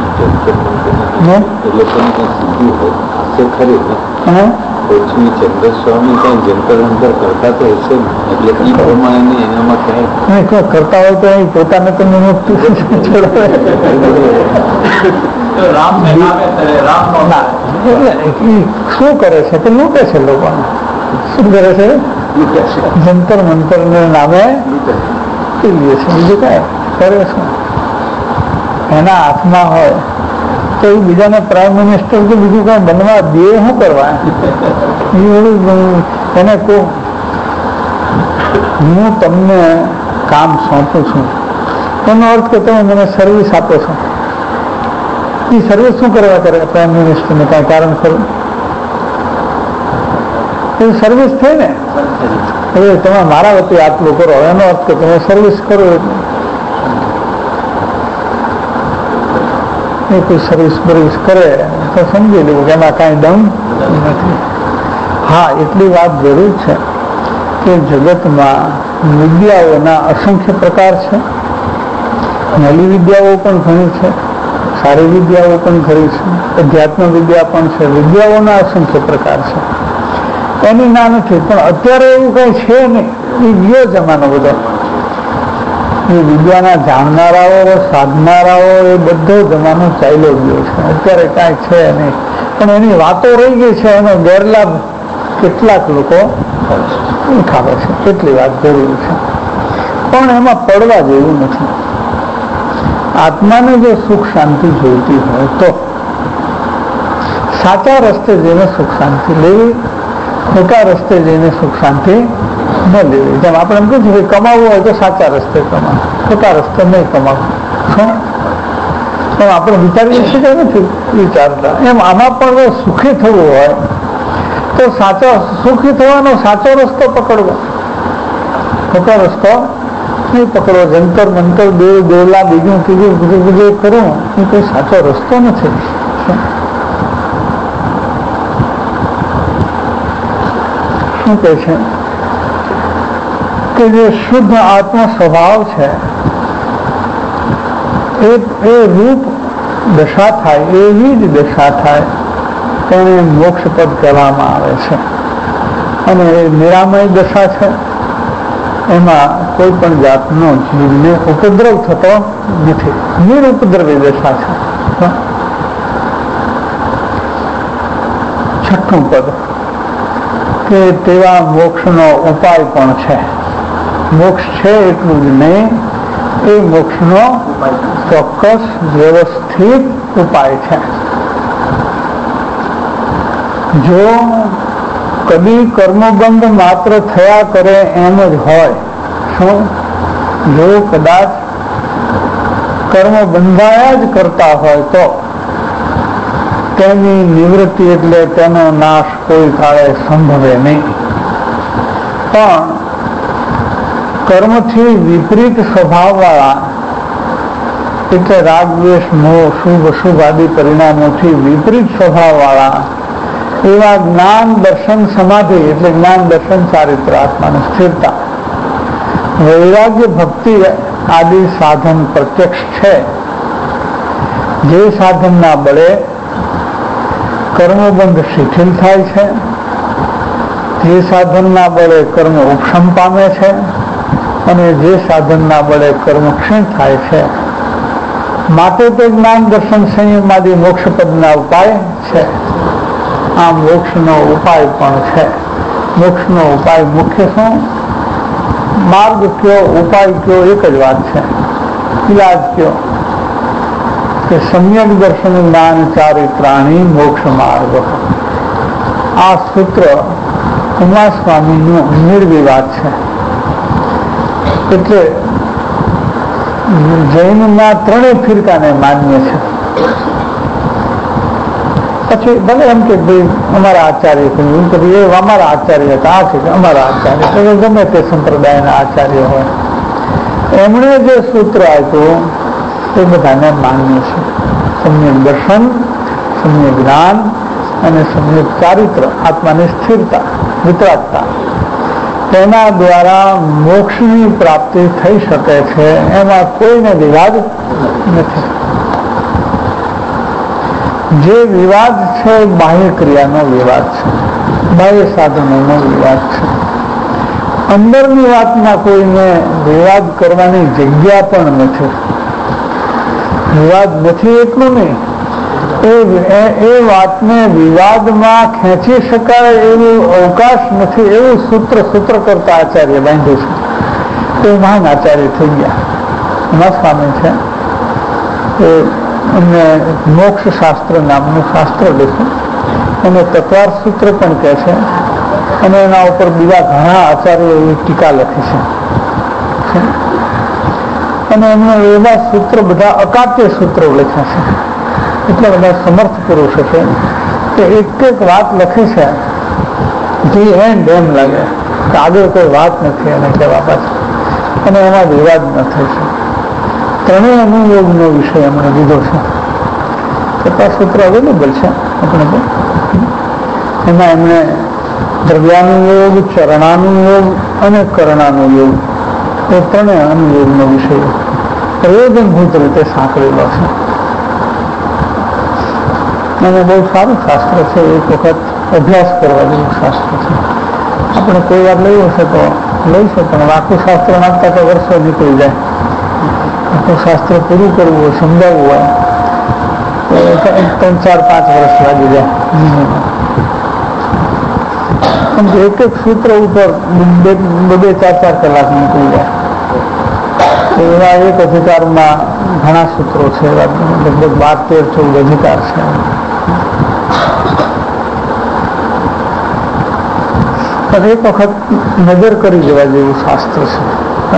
ચંદ્રસ્વામી કઈ જંતર મંતર કરતા તો હશે ને, એટલે એ પ્રમાણે એનામાં ક્યાંય
કરતા હોય તો એ પોતાને તો નિમુક્તિ શું કરે છે કે લૂંટે છે લોકોને. શું કરે છે? જંતર મંતર ને નામે લે છે, બીજું કઈ કરે શું? એના હાથમાં હોય તો એ બીજાને પ્રાઇમ મિનિસ્ટર કે બીજું કઈ બનવા દે શું કરવા? એને કહું હું તમને કામ સોંપું છું, એનો અર્થ કે તમે મને સર્વિસ આપો છો. એ સર્વિસ શું કરવા કરે પ્રાઇમ મિનિસ્ટરને? કઈ કારણ ખરું? એ સર્વિસ થઈ ને. હવે તમે મારા વતી આટલું કરો, એનો અર્થ કે તમે સર્વિસ કરો. એ કોઈ સર્વિસ બર્વિસ કરે તો સમજી લેવું કે એમાં કાંઈ દમ નથી. હા, એટલી વાત જરૂર છે કે જગતમાં વિદ્યાઓના અસંખ્ય પ્રકાર છે. નલી વિદ્યાઓ પણ ઘણી છે, સારી વિદ્યાઓ પણ ઘણી છે, અધ્યાત્મ વિદ્યા પણ છે. વિદ્યાઓના અસંખ્ય પ્રકાર છે, એની ના નથી. પણ અત્યારે એવું કઈ છે નહીં. એ ગયો જમાનો બધો. એ વિદ્યાના જાણનારાઓ સાધનારાઓ એ બધો જમાનો ચાલ્યો ગયો છે. અત્યારે કાંઈ છે નહીં, પણ એની વાતો રહી ગઈ છે. એનો ગેરલાભ કેટલાક લોકો ઉઠાવે છે, એટલી વાત જરૂરી છે. પણ એમાં પડવા જેવું નથી. આત્માને જો સુખ શાંતિ જોઈતી હોય તો સાચા રસ્તે જઈને સુખ શાંતિ લેવી, ખોટા રસ્તે જઈને સુખ શાંતિ ન લેવી. જેમ આપણે એમ કહ્યું કે કમાવવું હોય તો સાચા રસ્તે કમાવું, ખોટા રસ્તે નહીં કમાવું. શું એમ આપણે વિચારીએ છીએ કે નથી વિચારતા? એમ આમાં પણ સુખી થવું હોય તો સાચો સુખી થવાનો સાચો રસ્તો પકડવો, ખોટો રસ્તો નહીં પકડવો. જંતર મંતર દેવ દેવલા બીજું ત્રીજું બીજું બીજું કરવું એ કોઈ સાચો રસ્તો નથી. શું કહે છે કે જે શુદ્ધ આત્મ સ્વભાવ છે એ એ રૂપ દશા થાય, એવી જ દશા થાય તેને મોક્ષ પદ કહેવામાં આવે છે. અને એ નિરામય દશા છે. એમાં કોઈ પણ જાતનો જીવને ઉપદ્રવ થતો નથી. નિરુપદ્રવી દશા છે. છઠ્ઠું પદ કે તેવા મોક્ષનો ઉપાય પણ છે. મોક્ષ છે એટલું જ નહીં, એ મોક્ષનો ચોક્કસ વ્યવસ્થિત ઉપાય છે. જો કદી કર્મબંધ માત્ર થયા કરે એમ જ હોય, શું જો કદાચ કર્મ બંધાયા જ કરતા હોય તો તેની નિવૃત્તિ એટલે તેનો નાશ કોઈ કાળે સંભવે નહીં. પણ કર્મથી વિપરીત સ્વભાવવાળા એટલે રાગ દ્વેષ મોહ શુભ અશુભ આદિ પરિણામોથી વિપરીત સ્વભાવવાળા એવા જ્ઞાન દર્શન સમાધિ એટલે જ્ઞાન દર્શન ચારિત્ર આત્માની સ્થિરતા, વૈરાગ્ય ભક્તિ આદિ સાધન પ્રત્યક્ષ છે. જે સાધનના બળે કર્મબંધ શિથિલ થાય છે, જે સાધનના બળે કર્મ ઉપશમ પામે છે અને જે સાધનના બળે કર્મ ક્ષીણ થાય છે, માટે તે જ્ઞાન દર્શન સંયમાદી મોક્ષ પદના ઉપાય છે. આ મોક્ષનો ઉપાય પણ છે. મોક્ષનો ઉપાય મુખ્ય શું? માર્ગ કયો, ઉપાય કયો, એક જ વાત છે. ઇલાજ કયો કે સમ્યક દર્શન જ્ઞાન ચારિત્રાણી મોક્ષ માર્ગ. આ સૂત્ર ઉમા સ્વામીનું નિર્વિવાદ છે. એટલે જૈનના ત્રણેય ફિરકાને માન્ય છે. પછી ભલે એમ કે ભાઈ અમારા આચાર્ય કહ્યું કે એ અમારા આચાર્ય હતા, આ છે કે અમારા આચાર્ય, તો ગમે તે સંપ્રદાયના આચાર્ય હોય, એમણે જે સૂત્ર આપ્યું એ બધાને માન્ય છે. સમ્યક દર્શન, સમ્યક જ્ઞાન અને સમ્યક ચારિત્ર આત્માની સ્થિરતા, વિતરાગતા, તેના દ્વારા મોક્ષની પ્રાપ્તિ થઈ શકે છે. એમાં કોઈને વિવાદ નથી. જે વિવાદ છે બાહ્ય ક્રિયાનો વિવાદ છે, બાહ્ય સાધનોનો વિવાદ છે. અંદરની વાતમાં કોઈને વિવાદ કરવાની જગ્યા પણ નથી. વિવાદ નથી એટલું નહીં, એ વાતને વિવાદમાં ખેંચી શકાય એવું અવકાશ નથી એવું સૂત્ર સૂત્ર કરતા આચાર્ય બાંધ્યું છે. એ મહાન આચાર્ય થઈ ગયા. ઉમા સ્વામી છે એ એમને મોક્ષ શાસ્ત્ર નામનું શાસ્ત્ર લખ્યું અને તત્વાર સૂત્ર પણ કહે છે અને એના ઉપર બીજા ઘણા આચાર્યો એવી ટીકા લખી છે. અને એમને એવા સૂત્ર બધા અકાટ્ય સૂત્રો લખ્યા છે. એટલા બધા સમર્થ પુરુષો છે કે એક એક વાત લખી છે જે એન્ડ એમ લાગે કે આગળ કોઈ વાત નથી એને કહેવા પાછળ, અને એમાં વિવાદ ન થઈ છે. ત્રણેય અનુયોગનો વિષય એમણે લીધો છે. તથા સૂત્ર અવેલેબલ છે આપણે. એમાં એમણે દ્રવ્યાનુયોગ, ચરણાનુયોગ અને કરણાનુયોગ એ ત્રણેય અનુયોગનો વિષય પ્રયોજનભૂત રીતે સાંકળેલો છે. અને બહુ સારું શાસ્ત્ર છે. એક વખત અભ્યાસ કરવા જેવું શાસ્ત્ર છે. આપણે કોઈ વાર લઈ હશે તો લઈશું, પણ આખું શાસ્ત્ર વાંચતા તો વર્ષો નીકળી જાય. આખું શાસ્ત્ર પૂરું કરવું હોય, સમજાવવું હોય તો ત્રણ ચાર પાંચ વર્ષ લાગી જાય. કેમ કે એક એક સૂત્ર ઉપર બે બે ચાર ચાર કલાક નીકળી જાય. એવા એક અધિકારમાં ઘણા સૂત્રો છે, એવા લગભગ બાર તેર ચૌદ અધિકાર છે. પણ એક વખત નજર કરી જવા જેવું શાસ્ત્ર છે.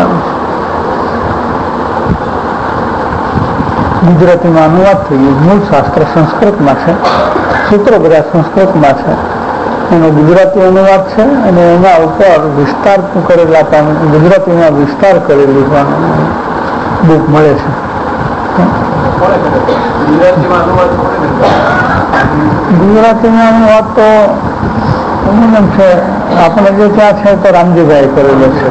ગુજરાતીમાં અનુવાદ થઈ ગયું. મૂળ શાસ્ત્ર સંસ્કૃતમાં છે, સૂત્રો બધા સંસ્કૃતમાં છે, એનો ગુજરાતી અનુવાદ છે અને એના ઉપર વિસ્તાર કરેલા પણ ગુજરાતીમાં વિસ્તાર કરેલી પણ બુક મળે છે. ગુજરાતીમાં અનુવાદ તો એમ છે આપણે જે ત્યાં છે તો રામજીભાઈ કરેલો છે.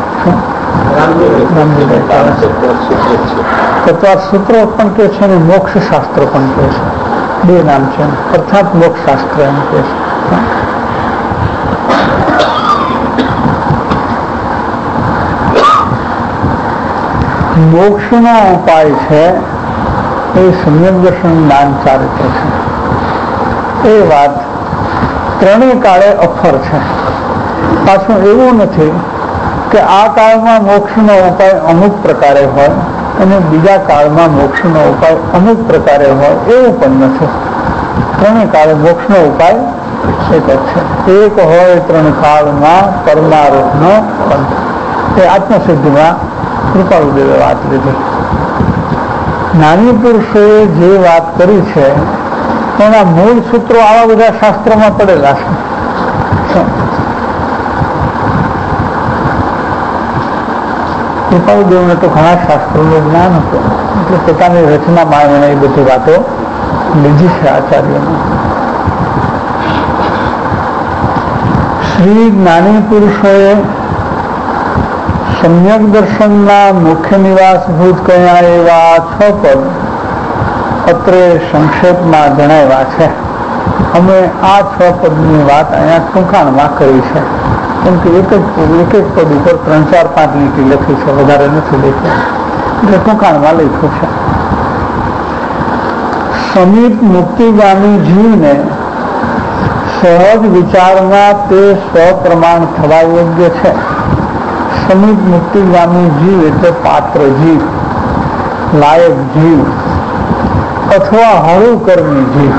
તત્વાર સૂત્રો પણ કે છે અને મોક્ષ શાસ્ત્ર પણ કે છે. બે નામ છે, અર્થાત મોક્ષ શાસ્ત્ર એમ કે છે. મોક્ષનો ઉપાય છે એ સમ્યક દર્શન જ્ઞાન ચારિત્ર છે. એ વાત ત્રણેય કાળે અફર છે. પાછું એવું નથી કે આ કાળમાં મોક્ષનો ઉપાય અમુક પ્રકારે હોય અને બીજા કાળમાં મોક્ષનો ઉપાય અમુક પ્રકારે હોય, એવું પણ નથી. ત્રણેય કાળે મોક્ષનો ઉપાય એક જ છે. એક હોય ત્રણ કાળમાં પરમારોહનો પંથ. એ આત્મસિદ્ધિમાં કૃપાળુદેવે વાત લીધી. જ્ઞાની પુરુષોએ જે વાત કરી છે એના મૂળ સૂત્રો આવા બધા શાસ્ત્રોમાં પડેલા છે. કૃપાળુદેવને તો ઘણા શાસ્ત્રોનું જ્ઞાન હતું, એટલે પોતાની રચનામાં એણે એ બધી વાતો લીધી છે આચાર્યને. શ્રી જ્ઞાની પુરુષોએ સમ્યક દર્શનના મુખ્ય નિવાસભૂત કયા એવા છ પદ અત્રે સંક્ષેપમાં જણાવ્યા છે. અમે આ છ પદની વાત અહીંયા ટૂંકાણમાં કરી છે, કેમ કે એક જ એક એક પદ ઉપર ત્રણ ચાર પાંચ લીટી લખી છે, વધારે નથી લખી, એટલે ટૂંકાણમાં લખ્યું છે. સમીપ મુક્તિગામી જીવને સહજ વિચારમાં તે સ્વપ્રમાણ થવા યોગ્ય છે. સમીપ મુક્તિગામી જીવ એટલે પાત્ર જીવ, લાયક જીવ અથવા હળુ કર્મી જીવ.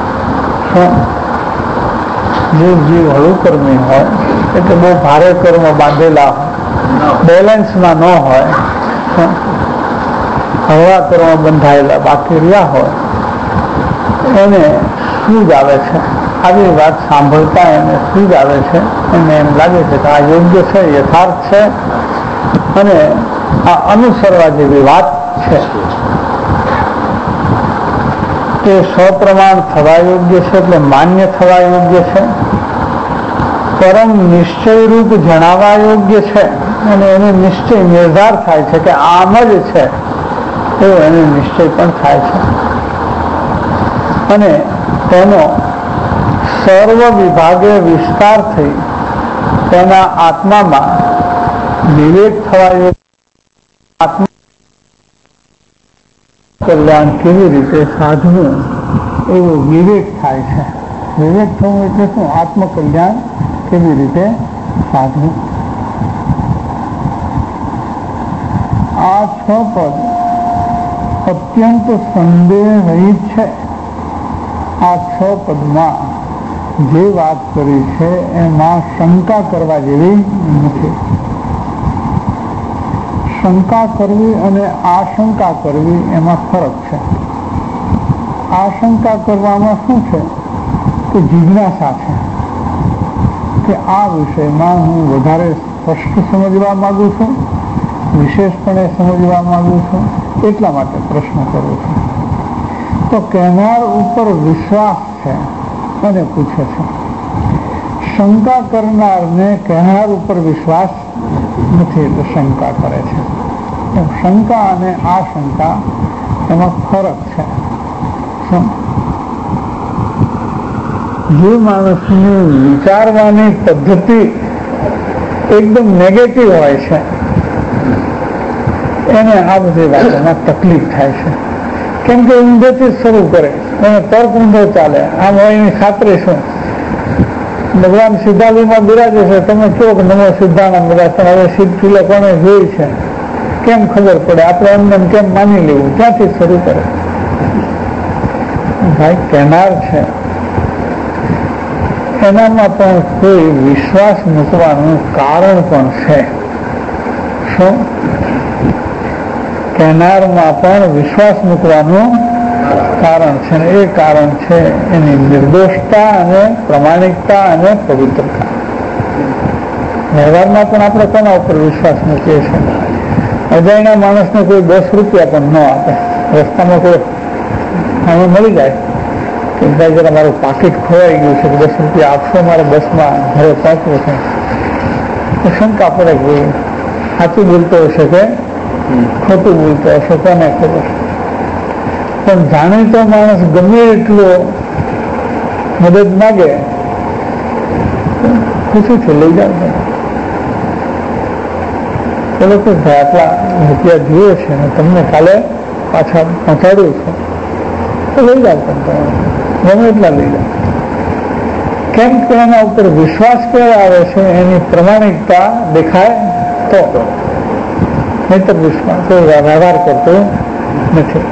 જે જીવ હળુ કર્મી હોય એટલે બહુ ભારે કર્મ બાંધેલા હોય, બેલેન્સમાં ન હોય, હળવા કર્મ બંધાયેલા બાકી રહ્યા હોય, એને સૂઝ આવે છે. આવી વાત સાંભળતા એને સૂઝ આવે છે, એને એમ લાગે છે કે આ યોગ્ય છે, યથાર્થ છે અને આ અનુસરવા જેવી વાત છે. તે સપ્રમાણ થવા યોગ્ય છે એટલે માન્ય થવા યોગ્ય છે, પરમ નિશ્ચય રૂપ જણાવવા યોગ્ય છે અને એને નિશ્ચય નિર્ધાર થાય છે કે આમ જ છે એવો એને નિશ્ચય પણ થાય છે. અને તેનો સર્વ વિભાગે વિસ્તાર થઈ તેના આત્મામાં વિવેક થવા યોગ્ય. આત્મા કલ્યાણ કેવી રીતે સાધવું એવો વિવેક થાય છે. વિવેક થવું એટલે શું? આત્મકલ્યાણ કેવી રીતે સાધવું. આ છ પદ અત્યંત સંદેહ રહિત છે. આ છ પદમાં જે વાત કરી છે એમાં શંકા કરવા જેવી નથી. શંકા કરવી અને આશંકા કરવી એમાં ફરક છે. આશંકા કરવામાં શું છે કે જિજ્ઞાસા છે કે આ વિષયમાં હું વધારે સ્પષ્ટ સમજવા માંગુ છું, વિશેષપણે સમજવા માંગુ છું, એટલા માટે પ્રશ્ન કરું છું. તો કહેનાર ઉપર વિશ્વાસ છે અને પૂછે છે. શંકા કરનારને કહેનાર ઉપર વિશ્વાસ નથી એટલે શંકા કરે છે. શંકા અને આશંકા એમાં ફરક છે. જે માણસની વિચારવાની પદ્ધતિ એકદમ નેગેટિવ હોય છે એને આ બધી વાતોમાં તકલીફ થાય છે. કેમ કે ઊંધેથી શરૂ કરે, એને તર્ક ઊંધો ચાલે. આમ હોય એની ખાતરી શું? ભગવાન સિદ્ધાર્થમાં બિરાજે છે, તમે કહો કે નમો સિદ્ધાનંદ બિરાજ, પણ હવે સિદ્ધ લોકોને જોઈ છે, કેમ ખબર પડે? આપણે એમને કેમ માની લેવું? ત્યાંથી શરૂ કરે. ભાઈ કહેનાર છે એનામાં પણ કોઈ વિશ્વાસ મૂકવાનું કારણ પણ છે. શું? કહેનારમાં પણ વિશ્વાસ મૂકવાનું કારણ છે ને એ કારણ છે એની નિર્દોષતા અને પ્રમાણિકતા અને પવિત્રતા. વ્યવહારમાં પણ આપણે કોના ઉપર વિશ્વાસ મૂકીએ છીએ? અજાણ્યા માણસને કોઈ દસ રૂપિયા પણ ન આપે. રસ્તામાં કોઈ અમે મળી જાય કે ભાઈ જરા મારું પાકીટ ખોવાઈ ગયું છે, દસ રૂપિયા આપશો, મારે બસમાં ઘરે પહોંચવું છે. તો શંકા પડે કે સાચું બોલતો હશે કે ખોટું બોલતો હશે, કોને ખબર? પણ જાણીતો માણસ ગમે એટલો મદદ માગે ખુશીથી લઈ જાવ. એ લોકો આટલા રૂપિયા જોઈએ છે ને તમને કાલે પાછા પહોંચાડ્યું છે તો લઈ જાવ, તમે ગમે એટલા લઈ જાવ. કેમ કે એના ઉપર વિશ્વાસ કેવો આવે છે? એની પ્રમાણિકતા દેખાય તો, નહીતર વિશ્વાસ વ્યવહાર કરતો નથી.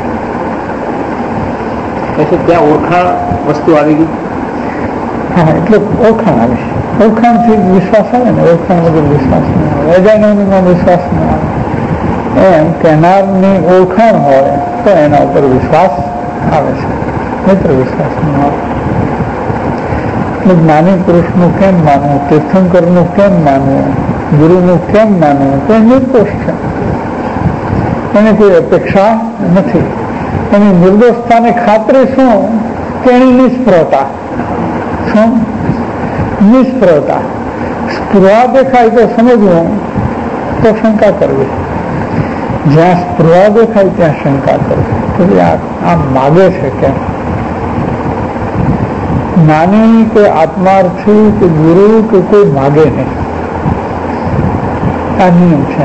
ત્યાં ઓળખાણ વસ્તુ આવી ગઈ.
હા, એટલે ઓળખાણ આવે. ઓળખાણથી વિશ્વાસ આવે ને, ઓળખાણ વગર વિશ્વાસ ન આવે. અજાણ્યામાં વિશ્વાસ ન આવે. એમ કહેનારની ઓળખાણ હોય તો એના ઉપર વિશ્વાસ આવે છે, મિત્ર વિશ્વાસ ન આવે. એટલે જ્ઞાની પુરુષનું કેમ માનવું, તીર્થંકરનું કેમ માનવું, ગુરુનું કેમ માનવું? તો નિર્દોષ છે, એને કોઈ અપેક્ષા નથી. એની નિર્દોષતાની ખાતરી શું? કે એની નિષ્ફળતા. શું? નિષ્ફળતા. સ્પૃહા દેખાય તો સમજવું, તો શંકા કરવી. જ્યાં સ્પૃહા દેખાય ત્યાં શંકા કરવી કે આ માગે છે કેમ. નાની કે આત્માર્થી કે ગુરુ કે કોઈ માગે નહીં, આ નિયમ છે.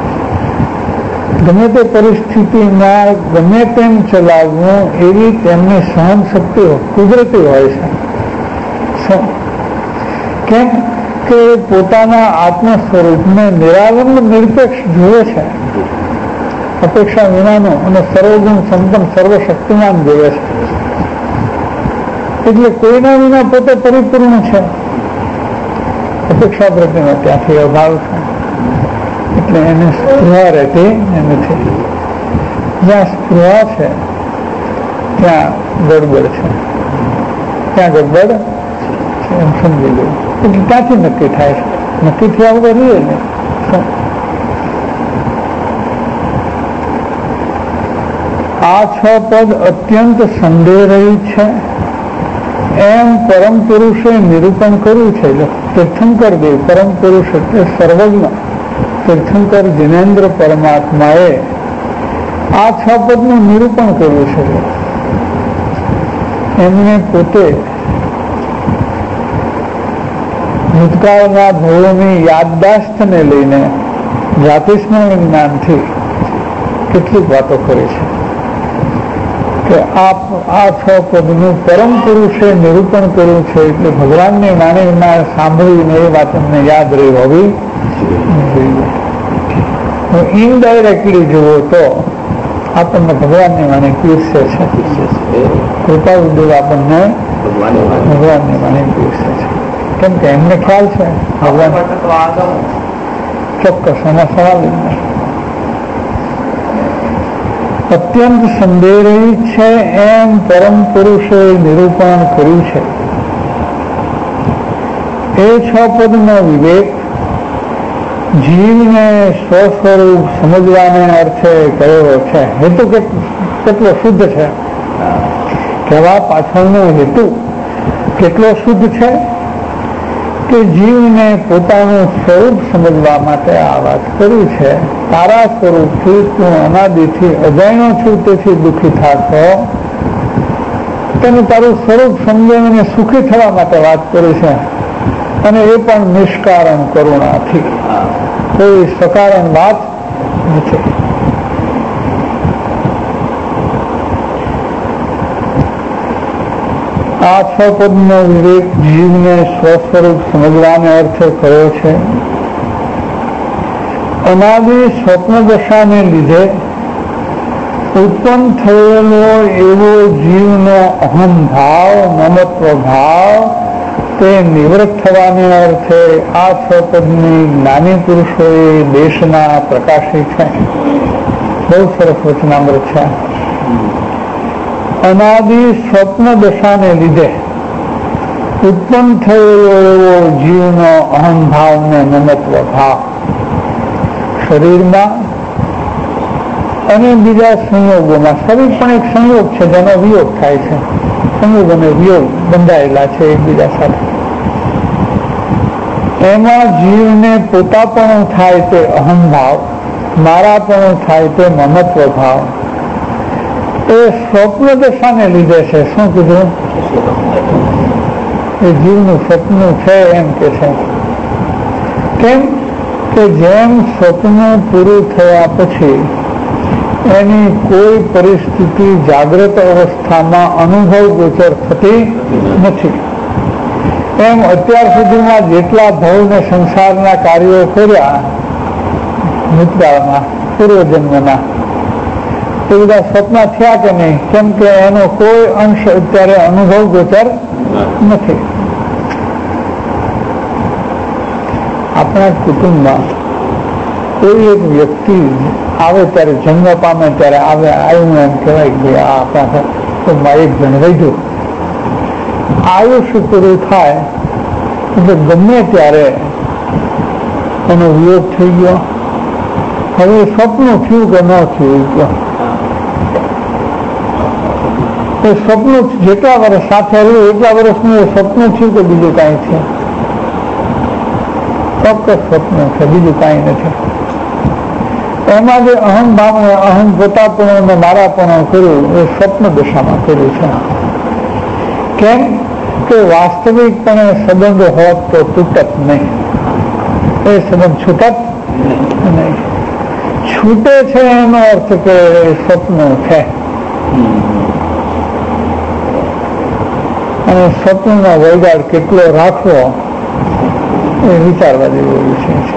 ગમે તે પરિસ્થિતિમાં ગમે તેમ ચલાવવું એવી તેમની સહન શક્તિ કુદરતી હોય છે. કેમ કે પોતાના આત્મ સ્વરૂપને નિરાવરણ નિરપેક્ષ જુએ છે, અપેક્ષા વિનાનું, અને સર્વગુણ સંપન્ન સર્વશક્તિમાન જુએ છે. એટલે કોઈના વિના પોતે પરિપૂર્ણ છે, અપેક્ષા પ્રત્યેનો ત્યાંથી અભાવ છે. એટલે એને સ્પૃહા રહેતી નથી. જ્યાં સ્પૃહા છે ત્યાં ગડબડ છે, ત્યાં ગડબડ એમ સમજી લેવું. એટલે ત્યાંથી નક્કી થાય છે, નક્કી થયા વગર રહીએ ને. આ છ પદ અત્યંત સંદેહરહિત છે એમ પરમ પુરુષે નિરૂપણ કર્યું છે. તીર્થંકર દેવ, પરમ પુરુષ એટલે સર્વજ્ઞ તીર્થંકર જિનેન્દ્ર પરમાત્માએ આ છ પદનું નિરૂપણ કર્યું છે. એમને પોતે ભૂતકાળના ભવોની યાદદાસ્તને લઈને જાતિસ્મરણ જ્ઞાનથી કેટલીક વાતો કરી છે કે આ છ પદનું પરમ પુરુષે નિરૂપણ કર્યું છે. એટલે ભગવાનની વાણીમાં સાંભળીને એ વાત અમને યાદ રહી હોવી જોઈએ. ઇનડાયરેક્ટલી જુઓ તો આપણને ભગવાનની વાણી પીરસે છે. કૃપા ઉદ્યોગ આપણને ભગવાનની વાણી પીરસે છે. કેમ કે એમને ખ્યાલ છે ભગવાન ચોક્કસ એના સવાલ નહીં. અત્યંત સંદેહરહિત છે એમ પરમ પુરુષે નિરૂપણ કર્યું છે. એ છ પદનો વિવેક જીવને સ્વસ્વરૂપ સમજવાને અર્થે કયો છે. હેતુ કેટલો શુદ્ધ છે, કહેવા પાછળનો હેતુ કેટલો શુદ્ધ છે કે જીવને પોતાનું સ્વરૂપ સમજવા માટે આ વાત કરી છે. તારા સ્વરૂપથી તું અનાદિથી અજાણ્યો છું, તેથી દુઃખી થાશો. તેને તારું સ્વરૂપ સમજાવીને સુખી થવા માટે વાત કરી છે, અને એ પણ નિષ્કારણ કરુણાથી, કોઈ સકારણ વાત નથી. આ છ પદનો વિવેક જીવને સ્વસ્વરૂપ સમજવાને અર્થે કયો છે. અનાદિ સ્વપ્ન દશાને લીધે ઉત્પન્ન થયેલો એવો જીવનો અહમ ભાવ, મમત્વ ભાવ, તે નિવૃત્ત થવાને અર્થે આ છ પદની જ્ઞાની પુરુષોએ દેશના પ્રકાશી છે. બહુ સરસ વચનામૃત છે. અનાદિ સ્વપ્ન દશાને લીધે ઉત્પન્ન થયેલો એવો જીવનો અહમ ભાવ ને મમત્વ ભાવ શરીરમાં અને બીજા સંયોગોમાં. શરીર પણ એક સંયોગ છે જેનો વિયોગ થાય છે. સંયોગ અને વિયોગ બંધાયેલા છે એકબીજા સાથે. એમાં જીવને પોતાપણું થાય તે અહમ ભાવ, મારાપણું થાય તે મમત્વ ભાવ, એ સ્વપ્ન દશાને લીધે છે. શું કીધું? એ જીવનું સપનું છે એમ કે છે. કેમ કે જેમ સપનું પૂરું થયા પછી એની કોઈ પરિસ્થિતિ જાગ્રત અવસ્થામાં અનુભવ ગોચર થતી નથી, એમ અત્યાર સુધીમાં જેટલા ભવ ને સંસારના કાર્યો કર્યા ભૂતકાળમાં પૂર્વજન્મના, એ બધા સ્વપ્ન થયા કે નહીં? કેમ કે એનો કોઈ અંશ અત્યારે અનુભવ ગોચર નથી. આપણા કુટુંબમાં કોઈ એક વ્યક્તિ આવે ત્યારે, જન્મ પામે ત્યારે આવે આવ્યું એમ કહેવાય કે આ આપણા કુટુંબમાં એક જણ વધ્યું. આયુષ્ય પૂરું થાય એટલે ગમે ત્યારે એનો વિયોગ થઈ ગયો. હવે સપનું થયું કે ન થયું, એ સપનું જેટલા વર્ષ સાથે રહ્યું એટલા વર્ષનું એ સપનું થયું કે બીજું કાંઈ છે. ચોક્કસ સ્વપ્ન છે, બીજું કાંઈ નથી. એમાં જે અહમ ભાવ અહમ પોતાપણું અને મારાપણું કર્યું એ સ્વપ્ન દશામાં કર્યું છે. કેમ કે વાસ્તવિકપણે સંબંધ હોત તો તૂટત નહીં, એ સંબંધ છૂટત નહીં. છૂટે છે એનો અર્થ કે સ્વપ્ન છે, અને સ્વપ્નનો વૈગાડ કેટલો રાખવો એ વિચારવા જેવો વિષય છે.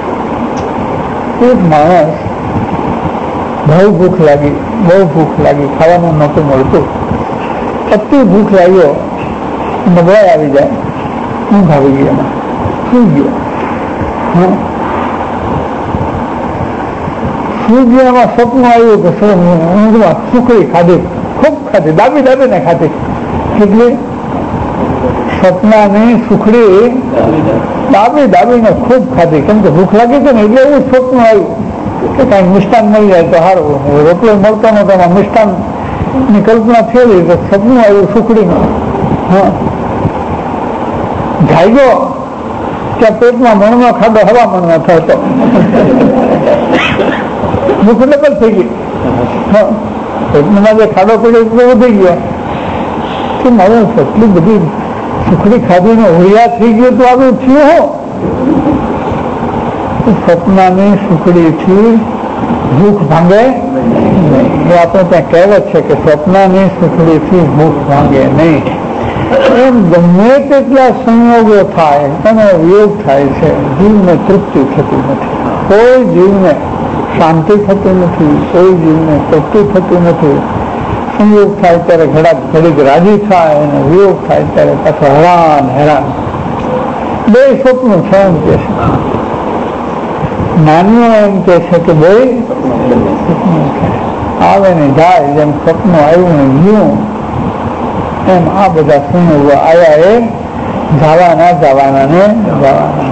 એક માણસ બહુ ભૂખ લાગી, બહુ ભૂખ લાગી, ખાવાનું નહોતું મળતું, અતિ ભૂખ લાગ્યો, નબળાઈ આવી જાય, ઊંઘ આવી ગઈ, એમાં સુઈ ગયો. હા, સુઈ ગયામાં સપનું આવ્યું કે ઊંઘમાં સુખડી ખાધી, ખૂબ ખાધી, દાબી દાબીને ખાધી. એટલે સપનાની સુખડી દાબી દાબીને ખૂબ ખાધી, કેમ કે ભૂખ લાગી હતી ને, એટલે એવું સપનું આવ્યું કે કાંઈક મિષ્ટાન મળી જાય તો સારું. રોટલો મળતો નતો, એમાં મિષ્ટાન ની કલ્પના થયેલી તો સપનું આવ્યું સુખડીમાં. હા, જાગ્યો ત્યાં પેટમાં મણનો ખાધો હવા મણનો થતો, ભૂખ ડબલ થઈ ગઈ. હા, પેટમાં જે ખાડો પડ્યો એટલો વધી ગયો કે મારે એટલી બધી સુખડી ખાધી ને હોળિયા થઈ ગયો તો આવું થયું. હો, સપનાની સુખડીથી ભૂખ ભાંગે નહીં. એ આપણે ત્યાં કહેવત છે કે સપનાની સુખડીથી ભૂખ ભાંગે નહીં. એમ ગમે તેટલા સંયોગો થાય અને વિયોગ થાય છે, જીવને તૃપ્તિ થતી નથી. કોઈ જીવને શાંતિ થતી નથી, કોઈ જીવને તૃપ્તિ થતી નથી. સંયોગ થાય ત્યારે ઘડા ઘડીક રાજી થાય અને વિયોગ થાય ત્યારે પાછો હેરાન હેરાન. બે સ્વપ્ન છે એમ કે છે. નાનીઓ એમ કે છે કે બે સ્વપ્ન છે, આવે ને જાય. જેમ સ્વપ્ન આવ્યું ને ગયું એમ આ બધા સંયોગો આવ્યા એ જવાના જવાના ને જવાના.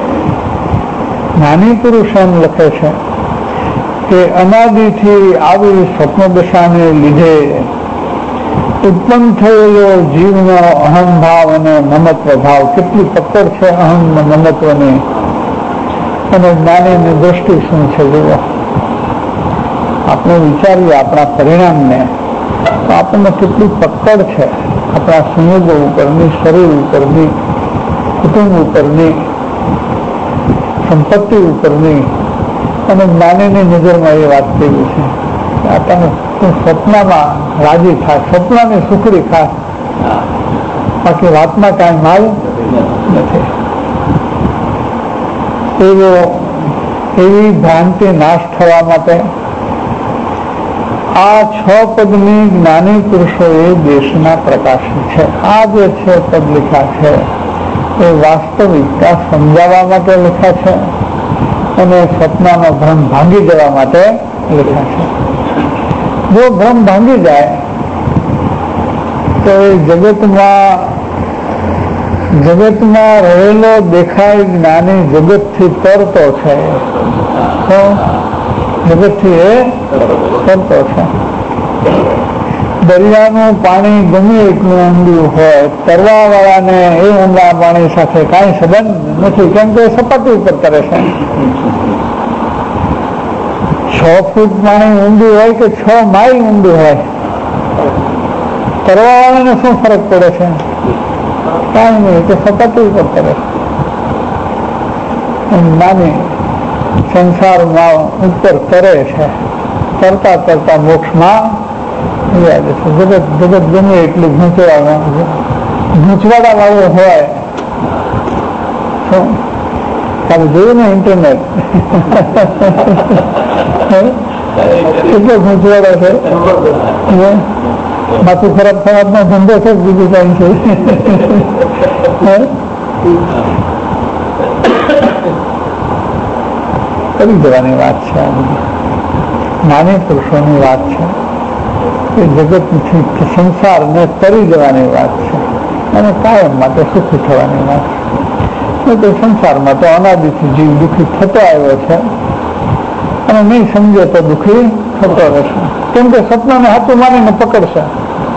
નાની પુરુષ એમ લખે છે કે અનાદિથી આવી સ્વપ્ન દશાને લીધે ઉત્પન્ન થયેલો જીવનો અહમ ભાવ અને મમત્વ ભાવ, કેટલી પકડ છે અહમ મમત્વની, અને જ્ઞાનીની દ્રષ્ટિ શું છે જુઓ. આપણે વિચારીએ આપણા પરિણામને તો આપણને કેટલી પકડ છે આપણા સંયોગો ઉપરની, શરીર ઉપરની, કુટુંબ ઉપરની, સંપત્તિ ઉપરની. અને જ્ઞાનીની નજરમાં એ વાત કેવી છે કે આ તમે સપનામાં રાજી થાય, સપનાની સુખડી ખા, બાકી વાતમાં કાંઈ માલ નથી. એવો એવી ભ્રાંતિ નાશ થવા માટે આ છ પદની જ્ઞાની પુરુષોએ દેશના પ્રકાશી છે. આ જે છે પદ લખ્યા છે એ વાસ્તવિકતા સમજાવવા માટે લખ્યા છે અને સપનાનો ભ્રમ ભાંગી જવા માટે લખ્યા છે. જો ભ્રમ ભાંગી જાય તો એ જગતમાં જગતમાં રહેલો દેખાય જ્ઞાની જગતથી તરતો છે. જગતથી એ તરતો છે. દરિયાનું પાણી ગમે એટલું ઊંડું હોય, તરવા વાળાને એ ઊંડા પાણી સાથે કાંઈ સંબંધ નથી, કેમ કે સપાટી ઉપર તરે છે. છ ફૂટ પાણી ઊંડું હોય કે છ માઇલ ઊંડું હોય, તરવા વાળાને શું ફરક પડે છે? કાંઈ નહીં, કે સપાટી ઉપર તરે છે. નાની સંસારમાં ઉપર તરે છે, તરતા તરતા મોક્ષમાં જગત જગત ગમે એટલું ગૂંચવાડા ગૂંચવાડા વાળું હોય. તમે જોયું ને ઇન્ટરનેટ કેટલો ગૂંચવાડો છે. માથું ખરાબ ખરાબનો ધંધો છે, બીજું કાંઈ છે. કરી દેવાની વાત છે. આ બધી નાની પુરુષોની વાત છે. એ જગતથી સંસારને તરી જવાની વાત છે અને કાયમ માટે સુખી થવાની વાત છે. તો સંસારમાં તો અનાદિથી જીવ દુઃખી થતો આવ્યો છે અને નહીં સમજે તો દુઃખી થતો રહેશે, કેમ કે સપનાને હાથું માનીને પકડશે.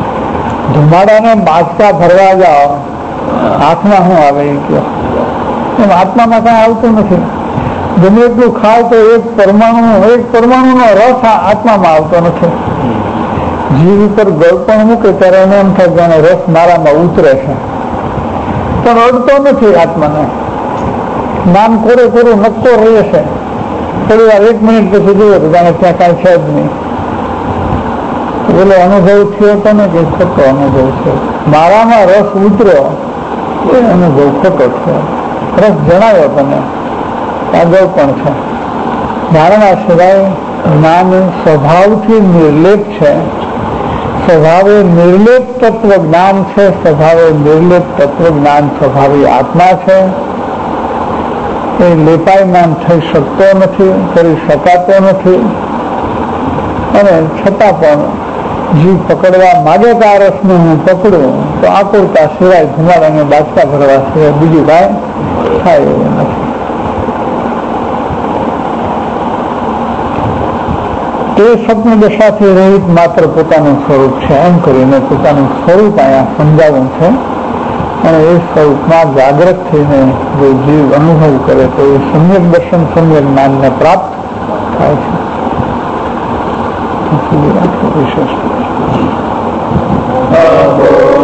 ધુમાડાને બાચકા ભરવા જાઓ, હાથમાં શું આવે એ કહો. એમ આત્મામાં કાંઈ આવતું નથી. ગમે એટલું ખાવ તો એક પરમાણુ એક પરમાણુનો રસ આત્મામાં આવતો નથી. જીવ ઉપર ગળપણ મૂકે ત્યારે એને એમ થાય જાણે રસ મારામાં ઉતરે છે, પણ અડતો નથી આત્માને. નામ કોરે કોરું નક્કો રહે છે. થોડી વાર એક મિનિટ પછી જોયો તો જાણે ત્યાં કાંઈ છે જ નહીં. પેલો અનુભવ થયો હતો ને કે ખોટો અનુભવ છે. મારામાં રસ ઉતર્યો એ અનુભવ ખોટો છે. રસ જણાવ્યો તમે આગળ પણ છે. ધારણા સિવાય જ્ઞાન સ્વભાવથી નિર્લેપ છે. સ્વભાવે નિર્લેપ તત્વ જ્ઞાન છે. સ્વભાવે નિર્લેપ તત્વ જ્ઞાન સ્વભાવી આત્મા છે. એ લેપાયમાન થઈ શકતો નથી, કરી શકાતો નથી. અને છતાં પણ જીવ પકડવા માગે કે આ રસને હું પકડું તો આકુરતા સિવાય ધુમાડાને બાચકા ભરવા સિવાય બીજું કાંઈ થાય એવું નથી. તે સ્વપ્ન દશાથી રહિત માત્ર પોતાનું સ્વરૂપ છે એમ કરીને પોતાનું સ્વરૂપ અહીંયા સમજાવવું છે. અને એ સ્વરૂપમાં જાગૃત થઈને જો જીવ અનુભવ કરે તો એ સમ્યક દર્શન સમ્યક જ્ઞાનને પ્રાપ્ત થાય છે. વિશેષ